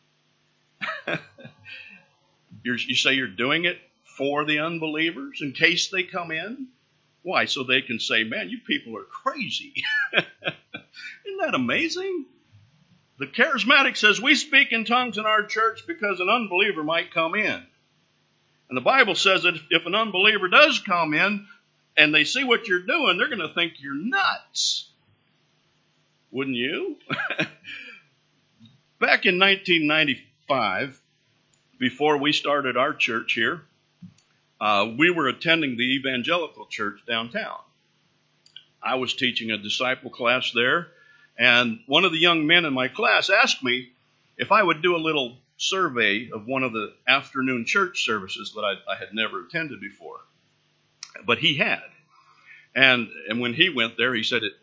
You're, you say you're doing it for the unbelievers in case they come in? Why? So they can say, man, you people are crazy. Isn't that amazing? The charismatic says we speak in tongues in our church because an unbeliever might come in. And the Bible says that if an unbeliever does come in and they see what you're doing, they're going to think you're nuts. Wouldn't you? Back in nineteen ninety-five, before we started our church here, uh, we were attending the evangelical church downtown. I was teaching a disciple class there, and one of the young men in my class asked me if I would do a little survey of one of the afternoon church services that I, I had never attended before. But he had. And and when he went there, he said it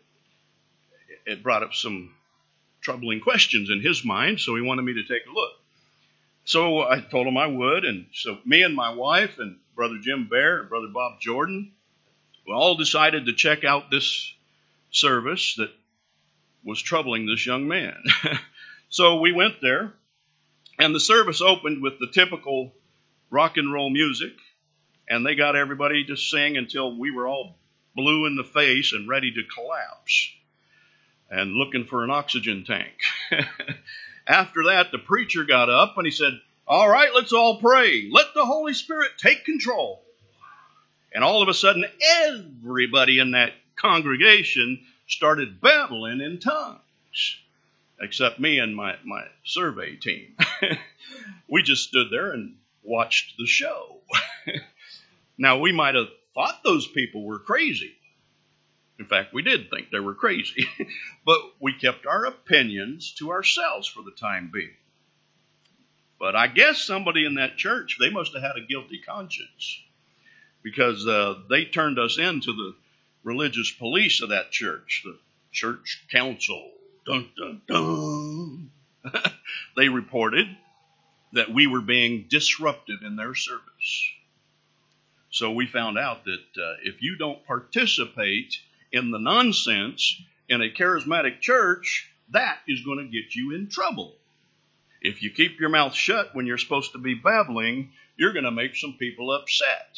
it brought up some troubling questions in his mind, so he wanted me to take a look. So I told him I would, and so me and my wife and Brother Jim Bear and Brother Bob Jordan, we all decided to check out this service that was troubling this young man. So we went there, and the service opened with the typical rock and roll music, and they got everybody to sing until we were all blue in the face and ready to collapse and looking for an oxygen tank. After that, the preacher got up and he said, all right, let's all pray. Let the Holy Spirit take control. And all of a sudden, everybody in that congregation started babbling in tongues, except me and my, my survey team. We just stood there and watched the show. Now, we might have thought those people were crazy. In fact, we did think they were crazy. But we kept our opinions to ourselves for the time being. But I guess somebody in that church, they must have had a guilty conscience, because uh, they turned us into the religious police of that church, the church council. Dun, dun, dun. They reported that we were being disruptive in their service. So we found out that uh, if you don't participate in the nonsense in a charismatic church, that is going to get you in trouble. If you keep your mouth shut when you're supposed to be babbling, you're going to make some people upset.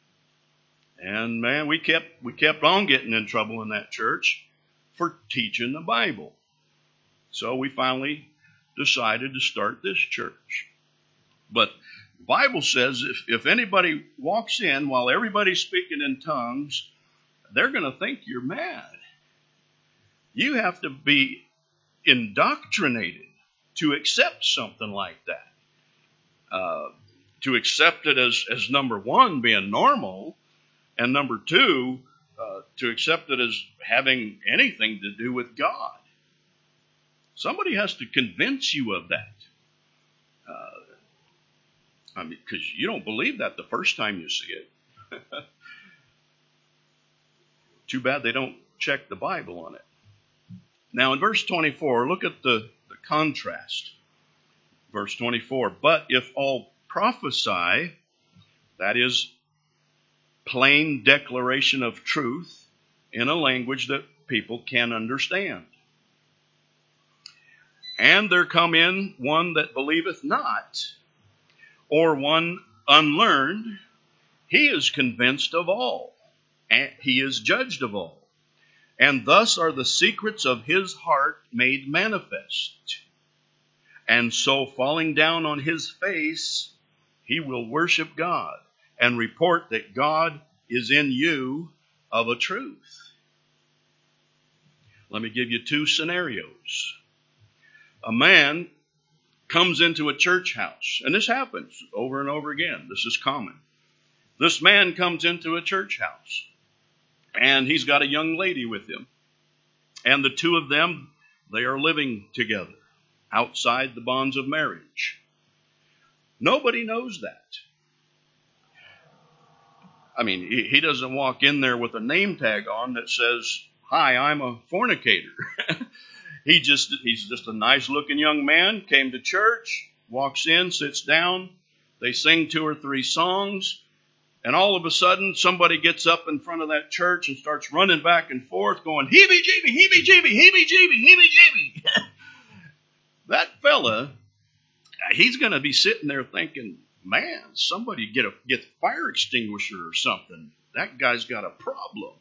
And man, we kept we kept on getting in trouble in that church for teaching the Bible. So we finally decided to start this church. But the Bible says if, if anybody walks in while everybody's speaking in tongues, they're going to think you're mad. You have to be indoctrinated to accept something like that. Uh, to accept it as, as number one, being normal, and number two, uh, to accept it as having anything to do with God. Somebody has to convince you of that. Uh, I mean, because you don't believe that the first time you see it. Too bad they don't check the Bible on it. Now in verse twenty-four, look at the, the contrast. Verse twenty-four, but if all prophesy, that is plain declaration of truth in a language that people can understand. And there come in one that believeth not, or one unlearned, he is convinced of all, and he is judged of all. And thus are the secrets of his heart made manifest. And so falling down on his face, he will worship God and report that God is in you of a truth. Let me give you two scenarios. A man comes into a church house, and this happens over and over again. This is common. This man comes into a church house, and he's got a young lady with him. And the two of them, they are living together outside the bonds of marriage. Nobody knows that. I mean, he, he doesn't walk in there with a name tag on that says, "Hi, I'm a fornicator." he just he's just a nice looking young man, came to church, walks in, sits down, they sing two or three songs, and all of a sudden somebody gets up in front of that church and starts running back and forth going, "Heebie-jeebie, heebie-jeebie, heebie-jeebie, heebie-jeebie." That fella, he's going to be sitting there thinking, man, somebody get a get a fire extinguisher or something. That guy's got a problem.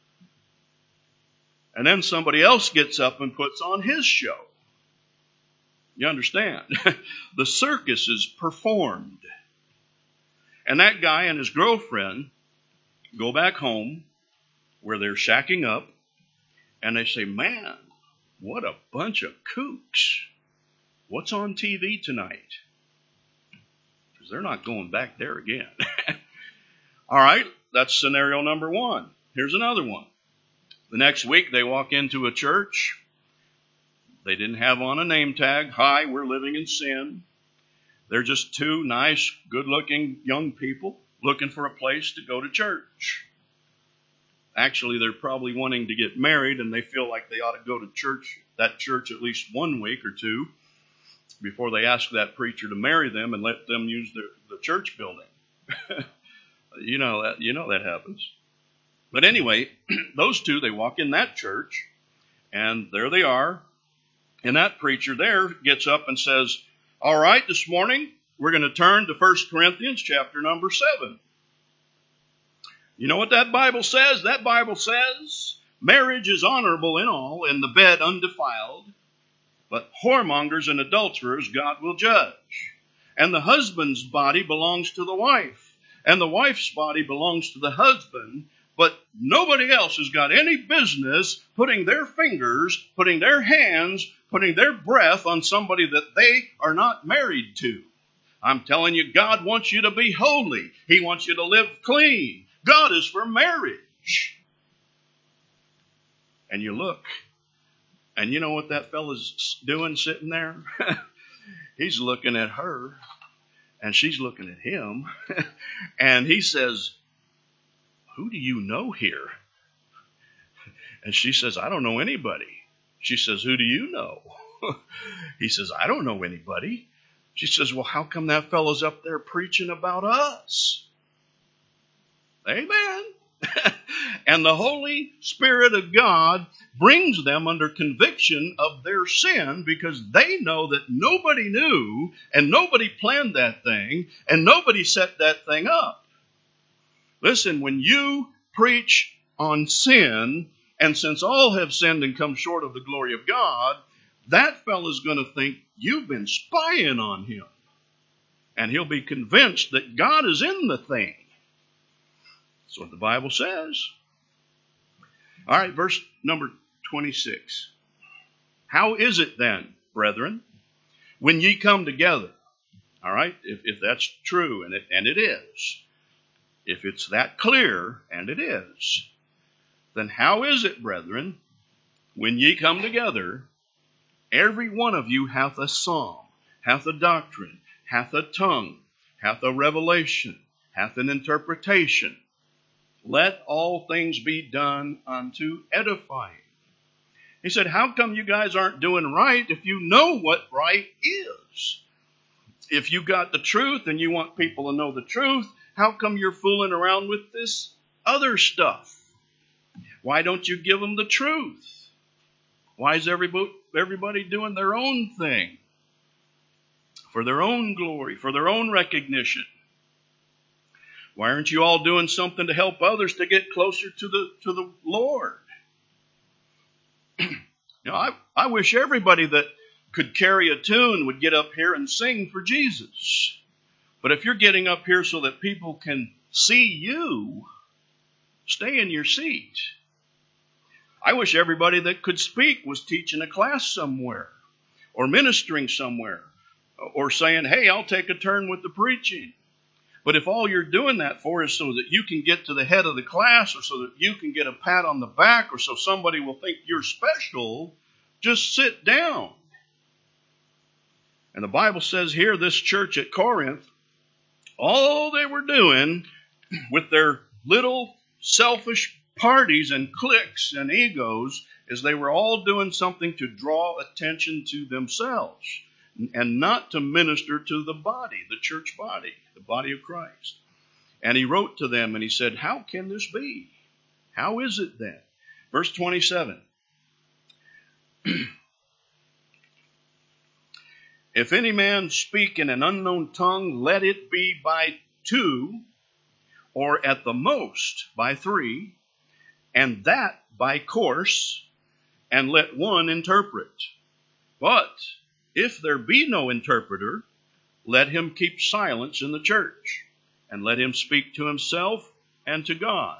And then somebody else gets up and puts on his show. You understand? The circus is performed. And that guy and his girlfriend go back home where they're shacking up, and they say, man, what a bunch of kooks. What's on T V tonight? Because they're not going back there again. All right, that's scenario number one. Here's another one. The next week they walk into a church. They didn't have on a name tag. Hi, we're living in sin. They're just two nice, good-looking young people looking for a place to go to church. Actually, they're probably wanting to get married, and they feel like they ought to go to church, that church at least one week or two before they ask that preacher to marry them and let them use the, the church building. you know that you know that happens. But anyway, those two, they walk in that church, and there they are. And that preacher there gets up and says, all right, this morning we're going to turn to First Corinthians chapter number seven. You know what that Bible says? That Bible says marriage is honorable in all, and the bed undefiled, but whoremongers and adulterers God will judge. And the husband's body belongs to the wife, and the wife's body belongs to the husband. But nobody else has got any business putting their fingers, putting their hands, putting their breath on somebody that they are not married to. I'm telling you, God wants you to be holy. He wants you to live clean. God is for marriage. And you look, and you know what that fella's doing sitting there? He's looking at her, and she's looking at him, and he says, who do you know here? And she says, I don't know anybody. She says, who do you know? He says, I don't know anybody. She says, well, how come that fellow's up there preaching about us? Amen. And the Holy Spirit of God brings them under conviction of their sin because they know that nobody knew and nobody planned that thing and nobody set that thing up. Listen, when you preach on sin, and since all have sinned and come short of the glory of God, that fellow's going to think you've been spying on him. And he'll be convinced that God is in the thing. That's what the Bible says. All right, verse number twenty-six. How is it then, brethren, when ye come together? All right, if, if that's true, and it, and it is. If it's that clear, and it is, then how is it, brethren, when ye come together, every one of you hath a psalm, hath a doctrine, hath a tongue, hath a revelation, hath an interpretation. Let all things be done unto edifying. He said, how come you guys aren't doing right if you know what right is? If you got the truth and you want people to know the truth, how come you're fooling around with this other stuff? Why don't you give them the truth? Why is everybody, everybody doing their own thing? For their own glory, for their own recognition. Why aren't you all doing something to help others to get closer to the, to the Lord? You know, I, I wish everybody that could carry a tune would get up here and sing for Jesus. But if you're getting up here so that people can see you, stay in your seat. I wish everybody that could speak was teaching a class somewhere, or ministering somewhere, or saying, hey, I'll take a turn with the preaching. But if all you're doing that for is so that you can get to the head of the class, or so that you can get a pat on the back, or so somebody will think you're special, just sit down. And the Bible says here, this church at Corinth, all they were doing with their little selfish parties and cliques and egos, is they were all doing something to draw attention to themselves and not to minister to the body, the church body, the body of Christ. And he wrote to them and he said, how can this be? How is it then? Verse twenty-seven. If any man speak in an unknown tongue, let it be by two, or at the most by three, and that by course, and let one interpret. But if there be no interpreter, let him keep silence in the church, and let him speak to himself and to God.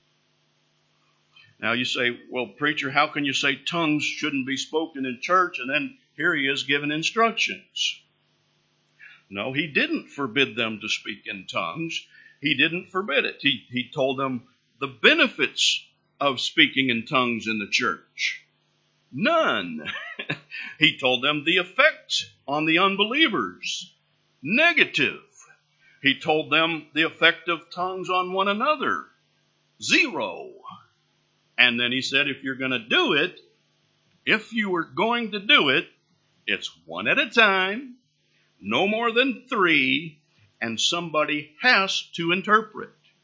Now you say, well, preacher, how can you say tongues shouldn't be spoken in church? And then here he is giving instructions. No, he didn't forbid them to speak in tongues. He didn't forbid it. He, he told them the benefits of speaking in tongues in the church. None. He told them the effect on the unbelievers. Negative. He told them the effect of tongues on one another. Zero. And then he said, if you're going to do it, if you were going to do it, it's one at a time, no more than three, and somebody has to interpret.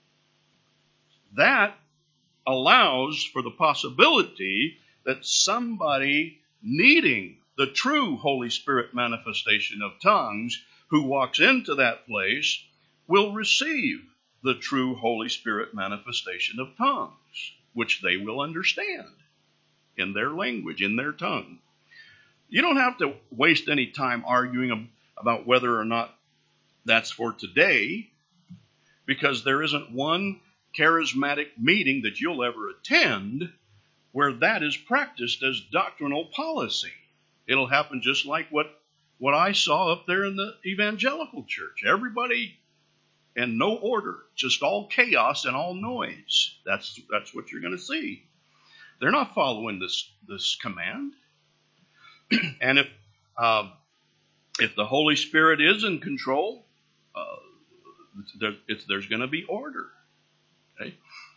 That allows for the possibility that somebody needing the true Holy Spirit manifestation of tongues who walks into that place will receive the true Holy Spirit manifestation of tongues, which they will understand in their language, in their tongue. You don't have to waste any time arguing about whether or not that's for today, because there isn't one charismatic meeting that you'll ever attend where that is practiced as doctrinal policy. It'll happen just like what, what I saw up there in the evangelical church. Everybody in no order, just all chaos and all noise. That's, that's what you're going to see. They're not following this, this command. And if, uh, if the Holy Spirit is in control, uh, there, it's, there's going to be order. Okay?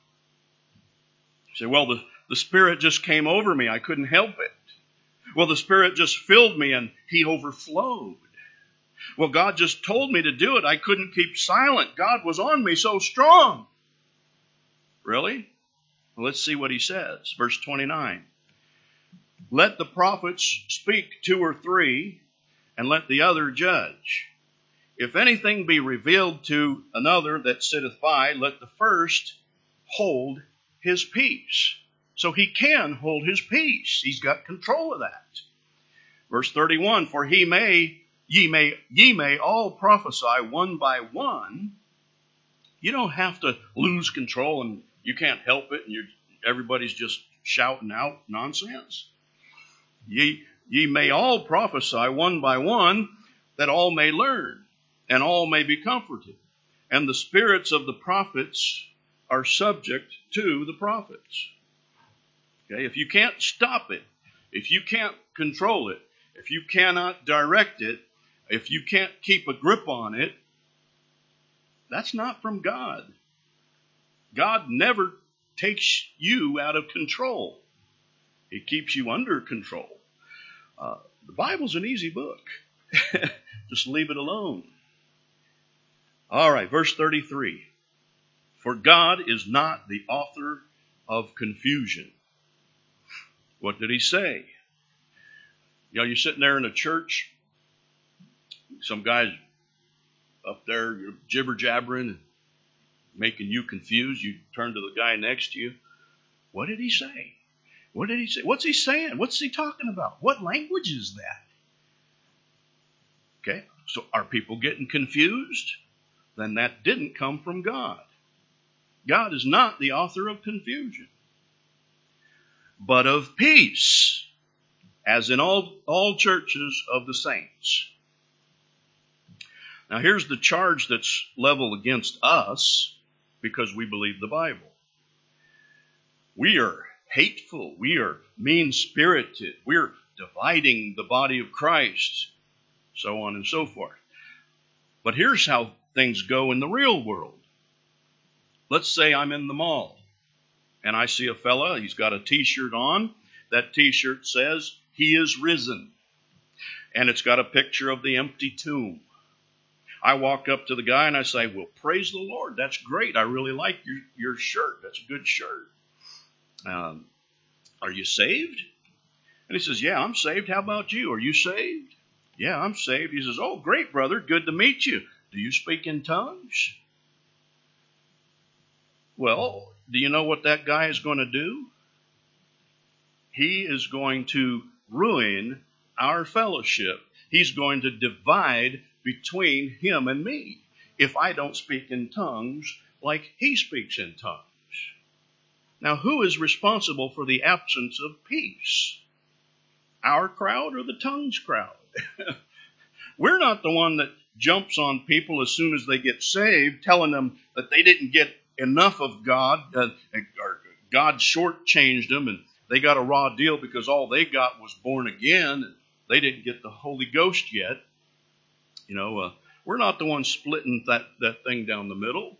You say, well, the, the Spirit just came over me. I couldn't help it. Well, the Spirit just filled me and He overflowed. Well, God just told me to do it. I couldn't keep silent. God was on me so strong. Really? Well, let's see what He says. Verse twenty-nine. Let the prophets speak two or three, and let the other judge. If anything be revealed to another that sitteth by, let the first hold his peace. So he can hold his peace. He's got control of that. Verse thirty-one, for he may, ye may, ye may all prophesy one by one. You don't have to lose control and you can't help it and you're, everybody's just shouting out nonsense. Ye, ye may all prophesy one by one, that all may learn and all may be comforted. And the spirits of the prophets are subject to the prophets. Okay, if you can't stop it, if you can't control it, if you cannot direct it, if you can't keep a grip on it, that's not from God. God never takes you out of control. He keeps you under control. Uh, the Bible's an easy book. Just leave it alone. All right, verse thirty-three. For God is not the author of confusion. What did he say? You know, you're sitting there in a church, some guy's up there jibber jabbering and making you confused. You turn to the guy next to you. What did he say? What did he say? What's he saying? What's he talking about? What language is that? Okay, so are people getting confused? Then that didn't come from God. God is not the author of confusion, but of peace, as in all, all churches of the saints. Now here's the charge that's leveled against us because we believe the Bible. We are hateful. We are mean-spirited. We're dividing the body of Christ, so on and so forth. But here's how things go in the real world. Let's say I'm in the mall and I see a fella, he's got a t-shirt on. That t-shirt says, "He is risen." And it's got a picture of the empty tomb. I walk up to the guy and I say, "Well, praise the Lord. That's great. I really like your, your shirt. That's a good shirt. Um, are you saved?" And he says, "Yeah, I'm saved. How about you? Are you saved?" "Yeah, I'm saved." He says, "Oh, great, brother. Good to meet you. Do you speak in tongues?" Well, do you know what that guy is going to do? He is going to ruin our fellowship. He's going to divide between him and me if I don't speak in tongues like he speaks in tongues. Now, who is responsible for the absence of peace? Our crowd or the tongues crowd? We're not the one that jumps on people as soon as they get saved, telling them that they didn't get enough of God, uh, or God shortchanged them and they got a raw deal because all they got was born again and they didn't get the Holy Ghost yet. You know, uh, we're not the ones splitting that, that thing down the middle.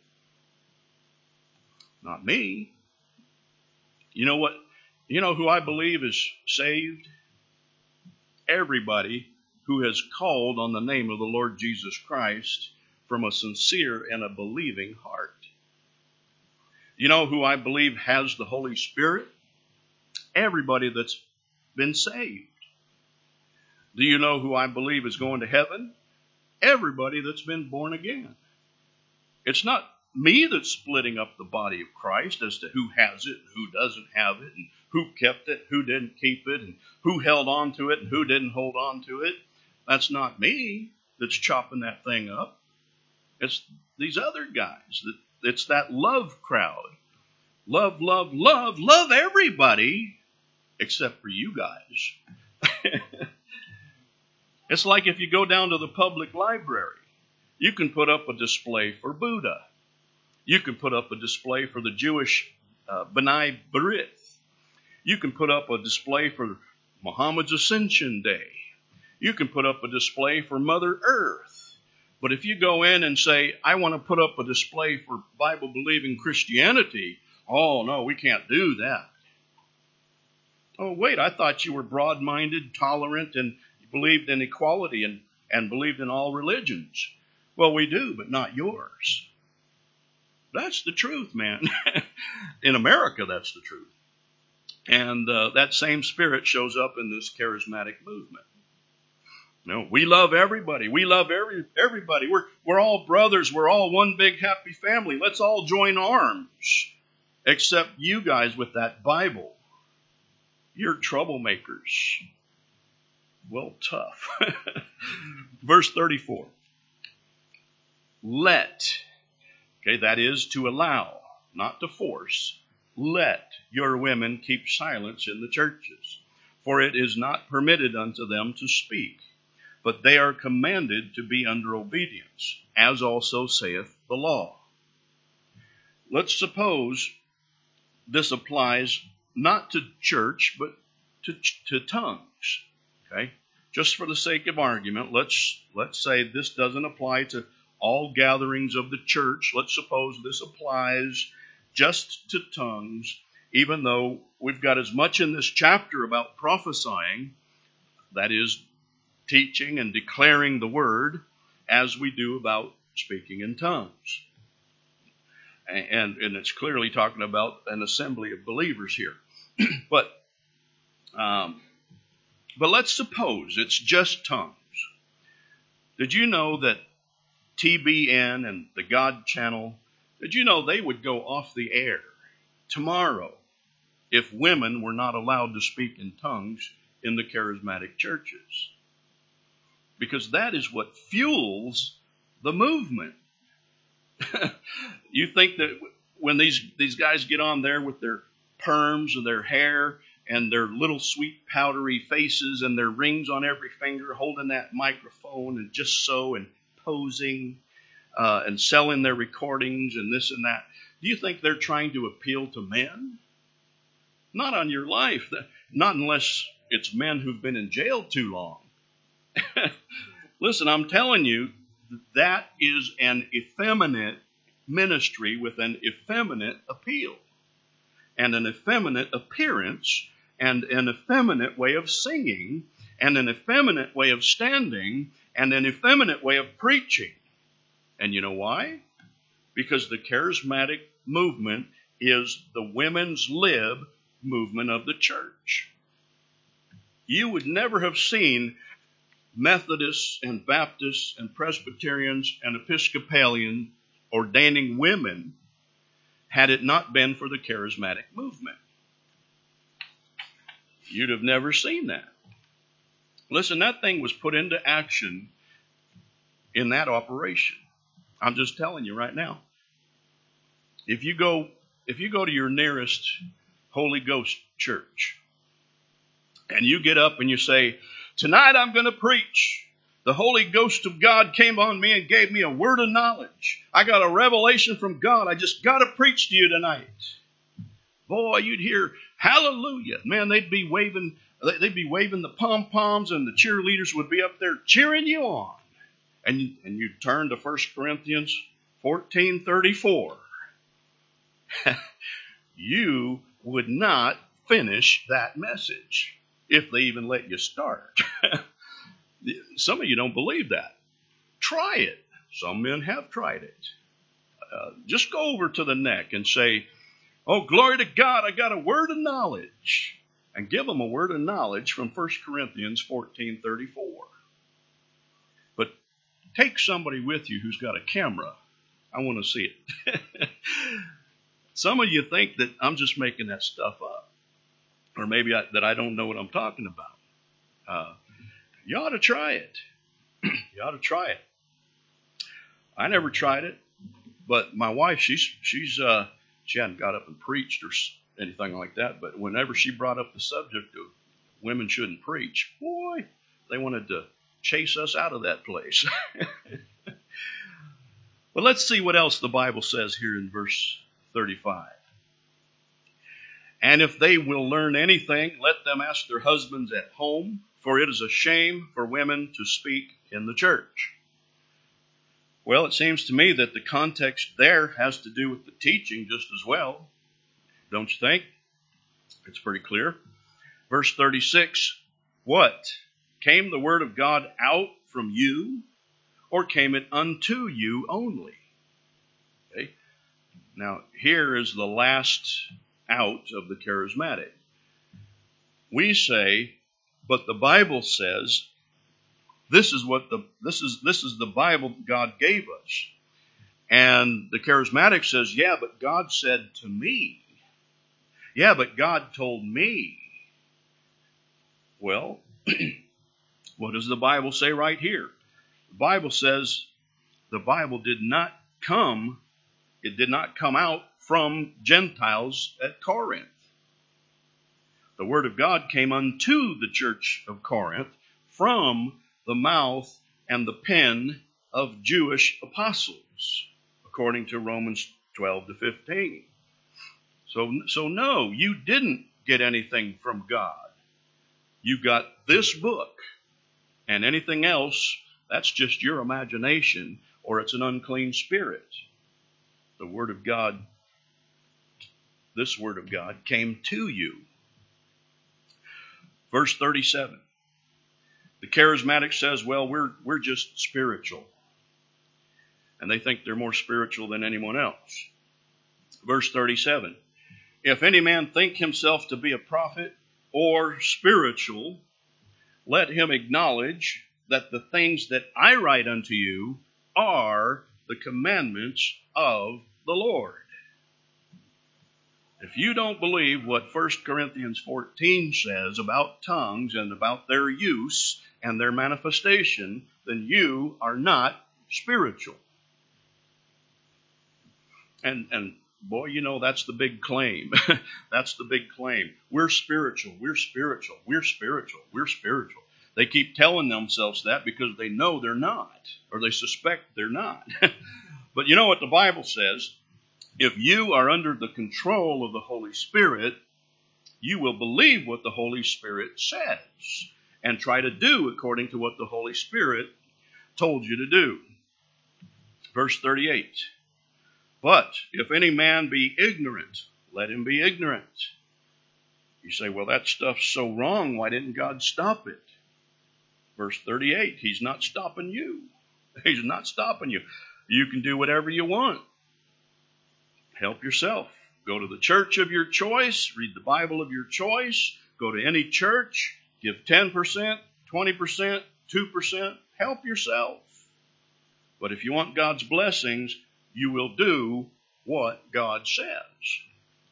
Not me. You know what? You know who I believe is saved? Everybody who has called on the name of the Lord Jesus Christ from a sincere and a believing heart. You know who I believe has the Holy Spirit? Everybody that's been saved. Do you know who I believe is going to heaven? Everybody that's been born again. It's not me that's splitting up the body of Christ as to who has it and who doesn't have it and who kept it, who didn't keep it, and who held on to it and who didn't hold on to it. That's not me that's chopping that thing up. It's these other guys. It's that love crowd. Love, love, love, love everybody except for you guys. It's like if you go down to the public library, you can put up a display for Buddha. You can put up a display for the Jewish uh, B'nai B'rith. You can put up a display for Muhammad's Ascension Day. You can put up a display for Mother Earth. But if you go in and say, "I want to put up a display for Bible-believing Christianity," oh, no, we can't do that. Oh, wait, I thought you were broad-minded, tolerant, and believed in equality and, and believed in all religions. Well, we do, but not yours. That's the truth, man. In America, that's the truth. And uh, that same spirit shows up in this charismatic movement. You know, we love everybody. We love every everybody. We're we're all brothers. We're all one big happy family. Let's all join arms. Except you guys with that Bible. You're troublemakers. Well, tough. Verse thirty-four. Let, okay, that is to allow, not to force. Let your women keep silence in the churches, for it is not permitted unto them to speak, but they are commanded to be under obedience, as also saith the law. Let's suppose this applies not to church, but to, to tongues. Okay? Just for the sake of argument, let's let's say this doesn't apply to all gatherings of the church. Let's suppose this applies just to tongues, even though we've got as much in this chapter about prophesying, that is, teaching and declaring the word, as we do about speaking in tongues. And, and it's clearly talking about an assembly of believers here. but um, but let's suppose it's just tongues. Did you know that T B N and the God Channel, did you know they would go off the air tomorrow if women were not allowed to speak in tongues in the charismatic churches? Because that is what fuels the movement. You think that when these, these guys get on there with their perms and their hair and their little sweet powdery faces and their rings on every finger, holding that microphone and just so and posing uh, and selling their recordings and this and that, do you think they're trying to appeal to men? Not on your life. Not unless it's men who've been in jail too long. Listen, I'm telling you, that is an effeminate ministry with an effeminate appeal and an effeminate appearance and an effeminate way of singing and an effeminate way of standing and an effeminate way of preaching. And you know why? Because the charismatic movement is the women's lib movement of the church. You would never have seen Methodists and Baptists and Presbyterians and Episcopalians ordaining women had it not been for the charismatic movement. You'd have never seen that. Listen, that thing was put into action in that operation. I'm just telling you right now. If you go, if you go to your nearest Holy Ghost church and you get up and you say, tonight I'm going to preach. The Holy Ghost of God came on me and gave me a word of knowledge. I got a revelation from God. I just got to preach to you tonight. Boy, you'd hear hallelujah. Man, they'd be waving, they'd be waving the pom-poms and the cheerleaders would be up there cheering you on. And you, and you turn to First Corinthians fourteen thirty-four. You would not finish that message if they even let you start. Some of you don't believe that. Try it. Some men have tried it. Uh, just go over to the neck and say, oh, glory to God, I got a word of knowledge. And give them a word of knowledge from First Corinthians fourteen thirty-four. But take somebody with you who's got a camera. I want to see it. Some of you think that I'm just making that stuff up. Or maybe I, that I don't know what I'm talking about. Uh, you ought to try it. You ought to try it. I never tried it. But my wife, she's she's uh, she hadn't got up and preached or anything like that. But whenever she brought up the subject of women shouldn't preach, boy, they wanted to chase us out of that place. But let's see what else the Bible says here in verse thirty-five. And if they will learn anything, let them ask their husbands at home, for it is a shame for women to speak in the church. Well, it seems to me that the context there has to do with the teaching just as well. Don't you think? It's pretty clear. Verse thirty-six, what? Came the word of God out from you, or came it unto you only? Okay. Now, here is the last out of the charismatic. We say, but the Bible says, this is what the this is this is the Bible God gave us. And the charismatic says, yeah, but God said to me. Yeah, but God told me. Well, what does the Bible say right here? The Bible says the Bible did not come, it did not come out from Gentiles at Corinth. The word of God came unto the church of Corinth from the mouth and the pen of Jewish apostles, according to Romans twelve to fifteen. So, so no, you didn't get anything from God. You got this book, and anything else, that's just your imagination, or it's an unclean spirit. The word of God, this word of God came to you. Verse thirty-seven. The charismatic says, well, we're we're just spiritual. And they think they're more spiritual than anyone else. Verse thirty-seven. If any man think himself to be a prophet or spiritual, let him acknowledge that the things that I write unto you are the commandments of the Lord. If you don't believe what First Corinthians fourteen says about tongues and about their use and their manifestation, then you are not spiritual. And, and boy, you know, that's the big claim. That's the big claim. We're spiritual. We're spiritual. We're spiritual. We're spiritual. They keep telling themselves that because they know they're not, or they suspect they're not. But you know what the Bible says? If you are under the control of the Holy Spirit, you will believe what the Holy Spirit says and try to do according to what the Holy Spirit told you to do. Verse thirty-eight. But if any man be ignorant, let him be ignorant. You say, well, that stuff's so wrong. Why didn't God stop it? Verse thirty-eight, he's not stopping you. He's not stopping you. You can do whatever you want. Help yourself. Go to the church of your choice. Read the Bible of your choice. Go to any church. Give ten percent, twenty percent, two percent. Help yourself. But if you want God's blessings, you will do what God says.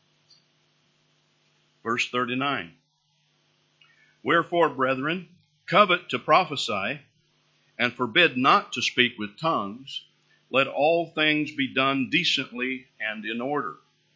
Verse thirty-nine. Wherefore, brethren, covet to prophesy, and forbid not to speak with tongues. Let all things be done decently and in order.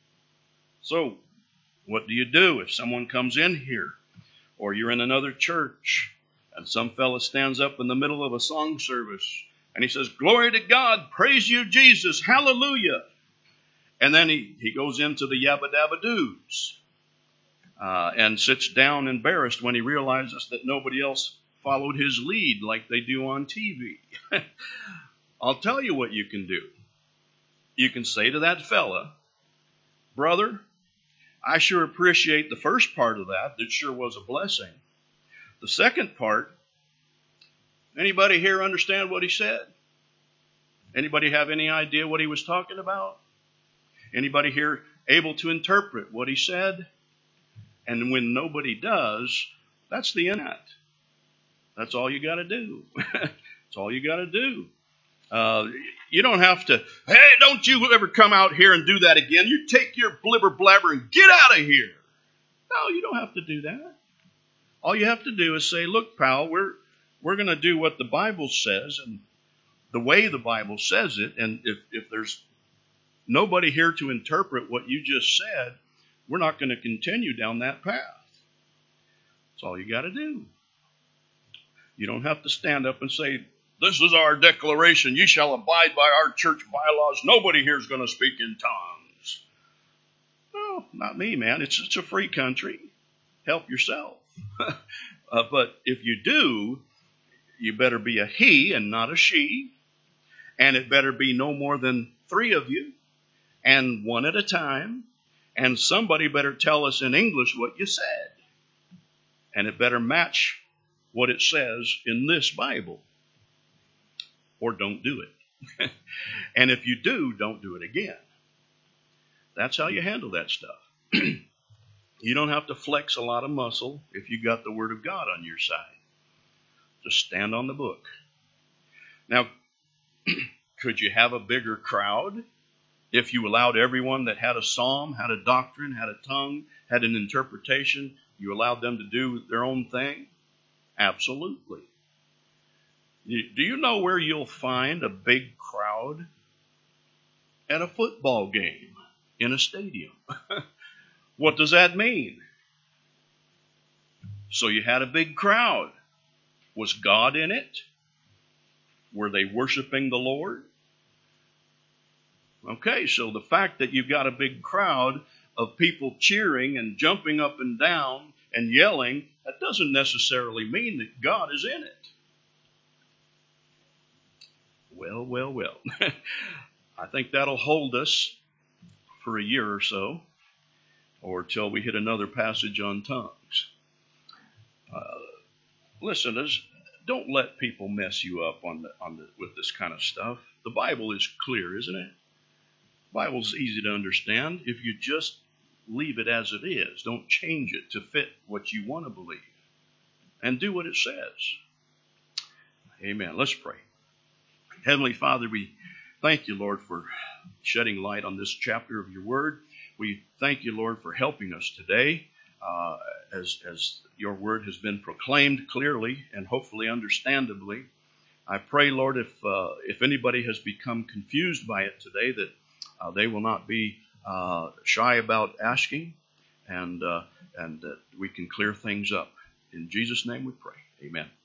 So, what do you do if someone comes in here, or you're in another church, and some fella stands up in the middle of a song service, and he says, glory to God, praise you, Jesus, hallelujah. And then he, he goes into the yabba dabba doos uh, and sits down embarrassed when he realizes that nobody else followed his lead like they do on T V. I'll tell you what you can do. You can say to that fella, brother, I sure appreciate the first part of that. That sure was a blessing. The second part, anybody here understand what he said? Anybody have any idea what he was talking about? Anybody here able to interpret what he said? And when nobody does, that's the end of that. That's all you got to do. That's all you got to do. Uh, you don't have to, hey, don't you ever come out here and do that again. You take your blibber blabber and get out of here. No, you don't have to do that. All you have to do is say, look, pal, we're we're going to do what the Bible says and the way the Bible says it. And if, if there's nobody here to interpret what you just said, we're not going to continue down that path. That's all you got to do. You don't have to stand up and say, this is our declaration. You shall abide by our church bylaws. Nobody here is going to speak in tongues. No, not me, man. It's, it's a free country. Help yourself. uh, but if you do, you better be a he and not a she. And it better be no more than three of you. And one at a time. And somebody better tell us in English what you said. And it better match what it says in this Bible. Or don't do it. And if you do, don't do it again. That's how you handle that stuff. You don't have to flex a lot of muscle if you got the Word of God on your side. Just stand on the book. Now, could you have a bigger crowd if you allowed everyone that had a psalm, had a doctrine, had a tongue, had an interpretation, you allowed them to do their own thing? Absolutely. Do you know where you'll find a big crowd? At a football game in a stadium. What does that mean? So you had a big crowd. Was God in it? Were they worshiping the Lord? Okay, so the fact that you've got a big crowd of people cheering and jumping up and down and yelling, that doesn't necessarily mean that God is in it. Well, well, well. I think that'll hold us for a year or so, or till we hit another passage on tongues. Uh, listeners, don't let people mess you up on the, on the, with this kind of stuff. The Bible is clear, isn't it? The Bible's easy to understand if you just leave it as it is. Don't change it to fit what you want to believe. And do what it says. Amen. Let's pray. Heavenly Father, we thank you, Lord, for shedding light on this chapter of your word. We thank you, Lord, for helping us today uh, as, as your word has been proclaimed clearly and hopefully understandably. I pray, Lord, if uh, if anybody has become confused by it today, that uh, they will not be uh, shy about asking, and uh, and that we can clear things up. In Jesus' name we pray. Amen.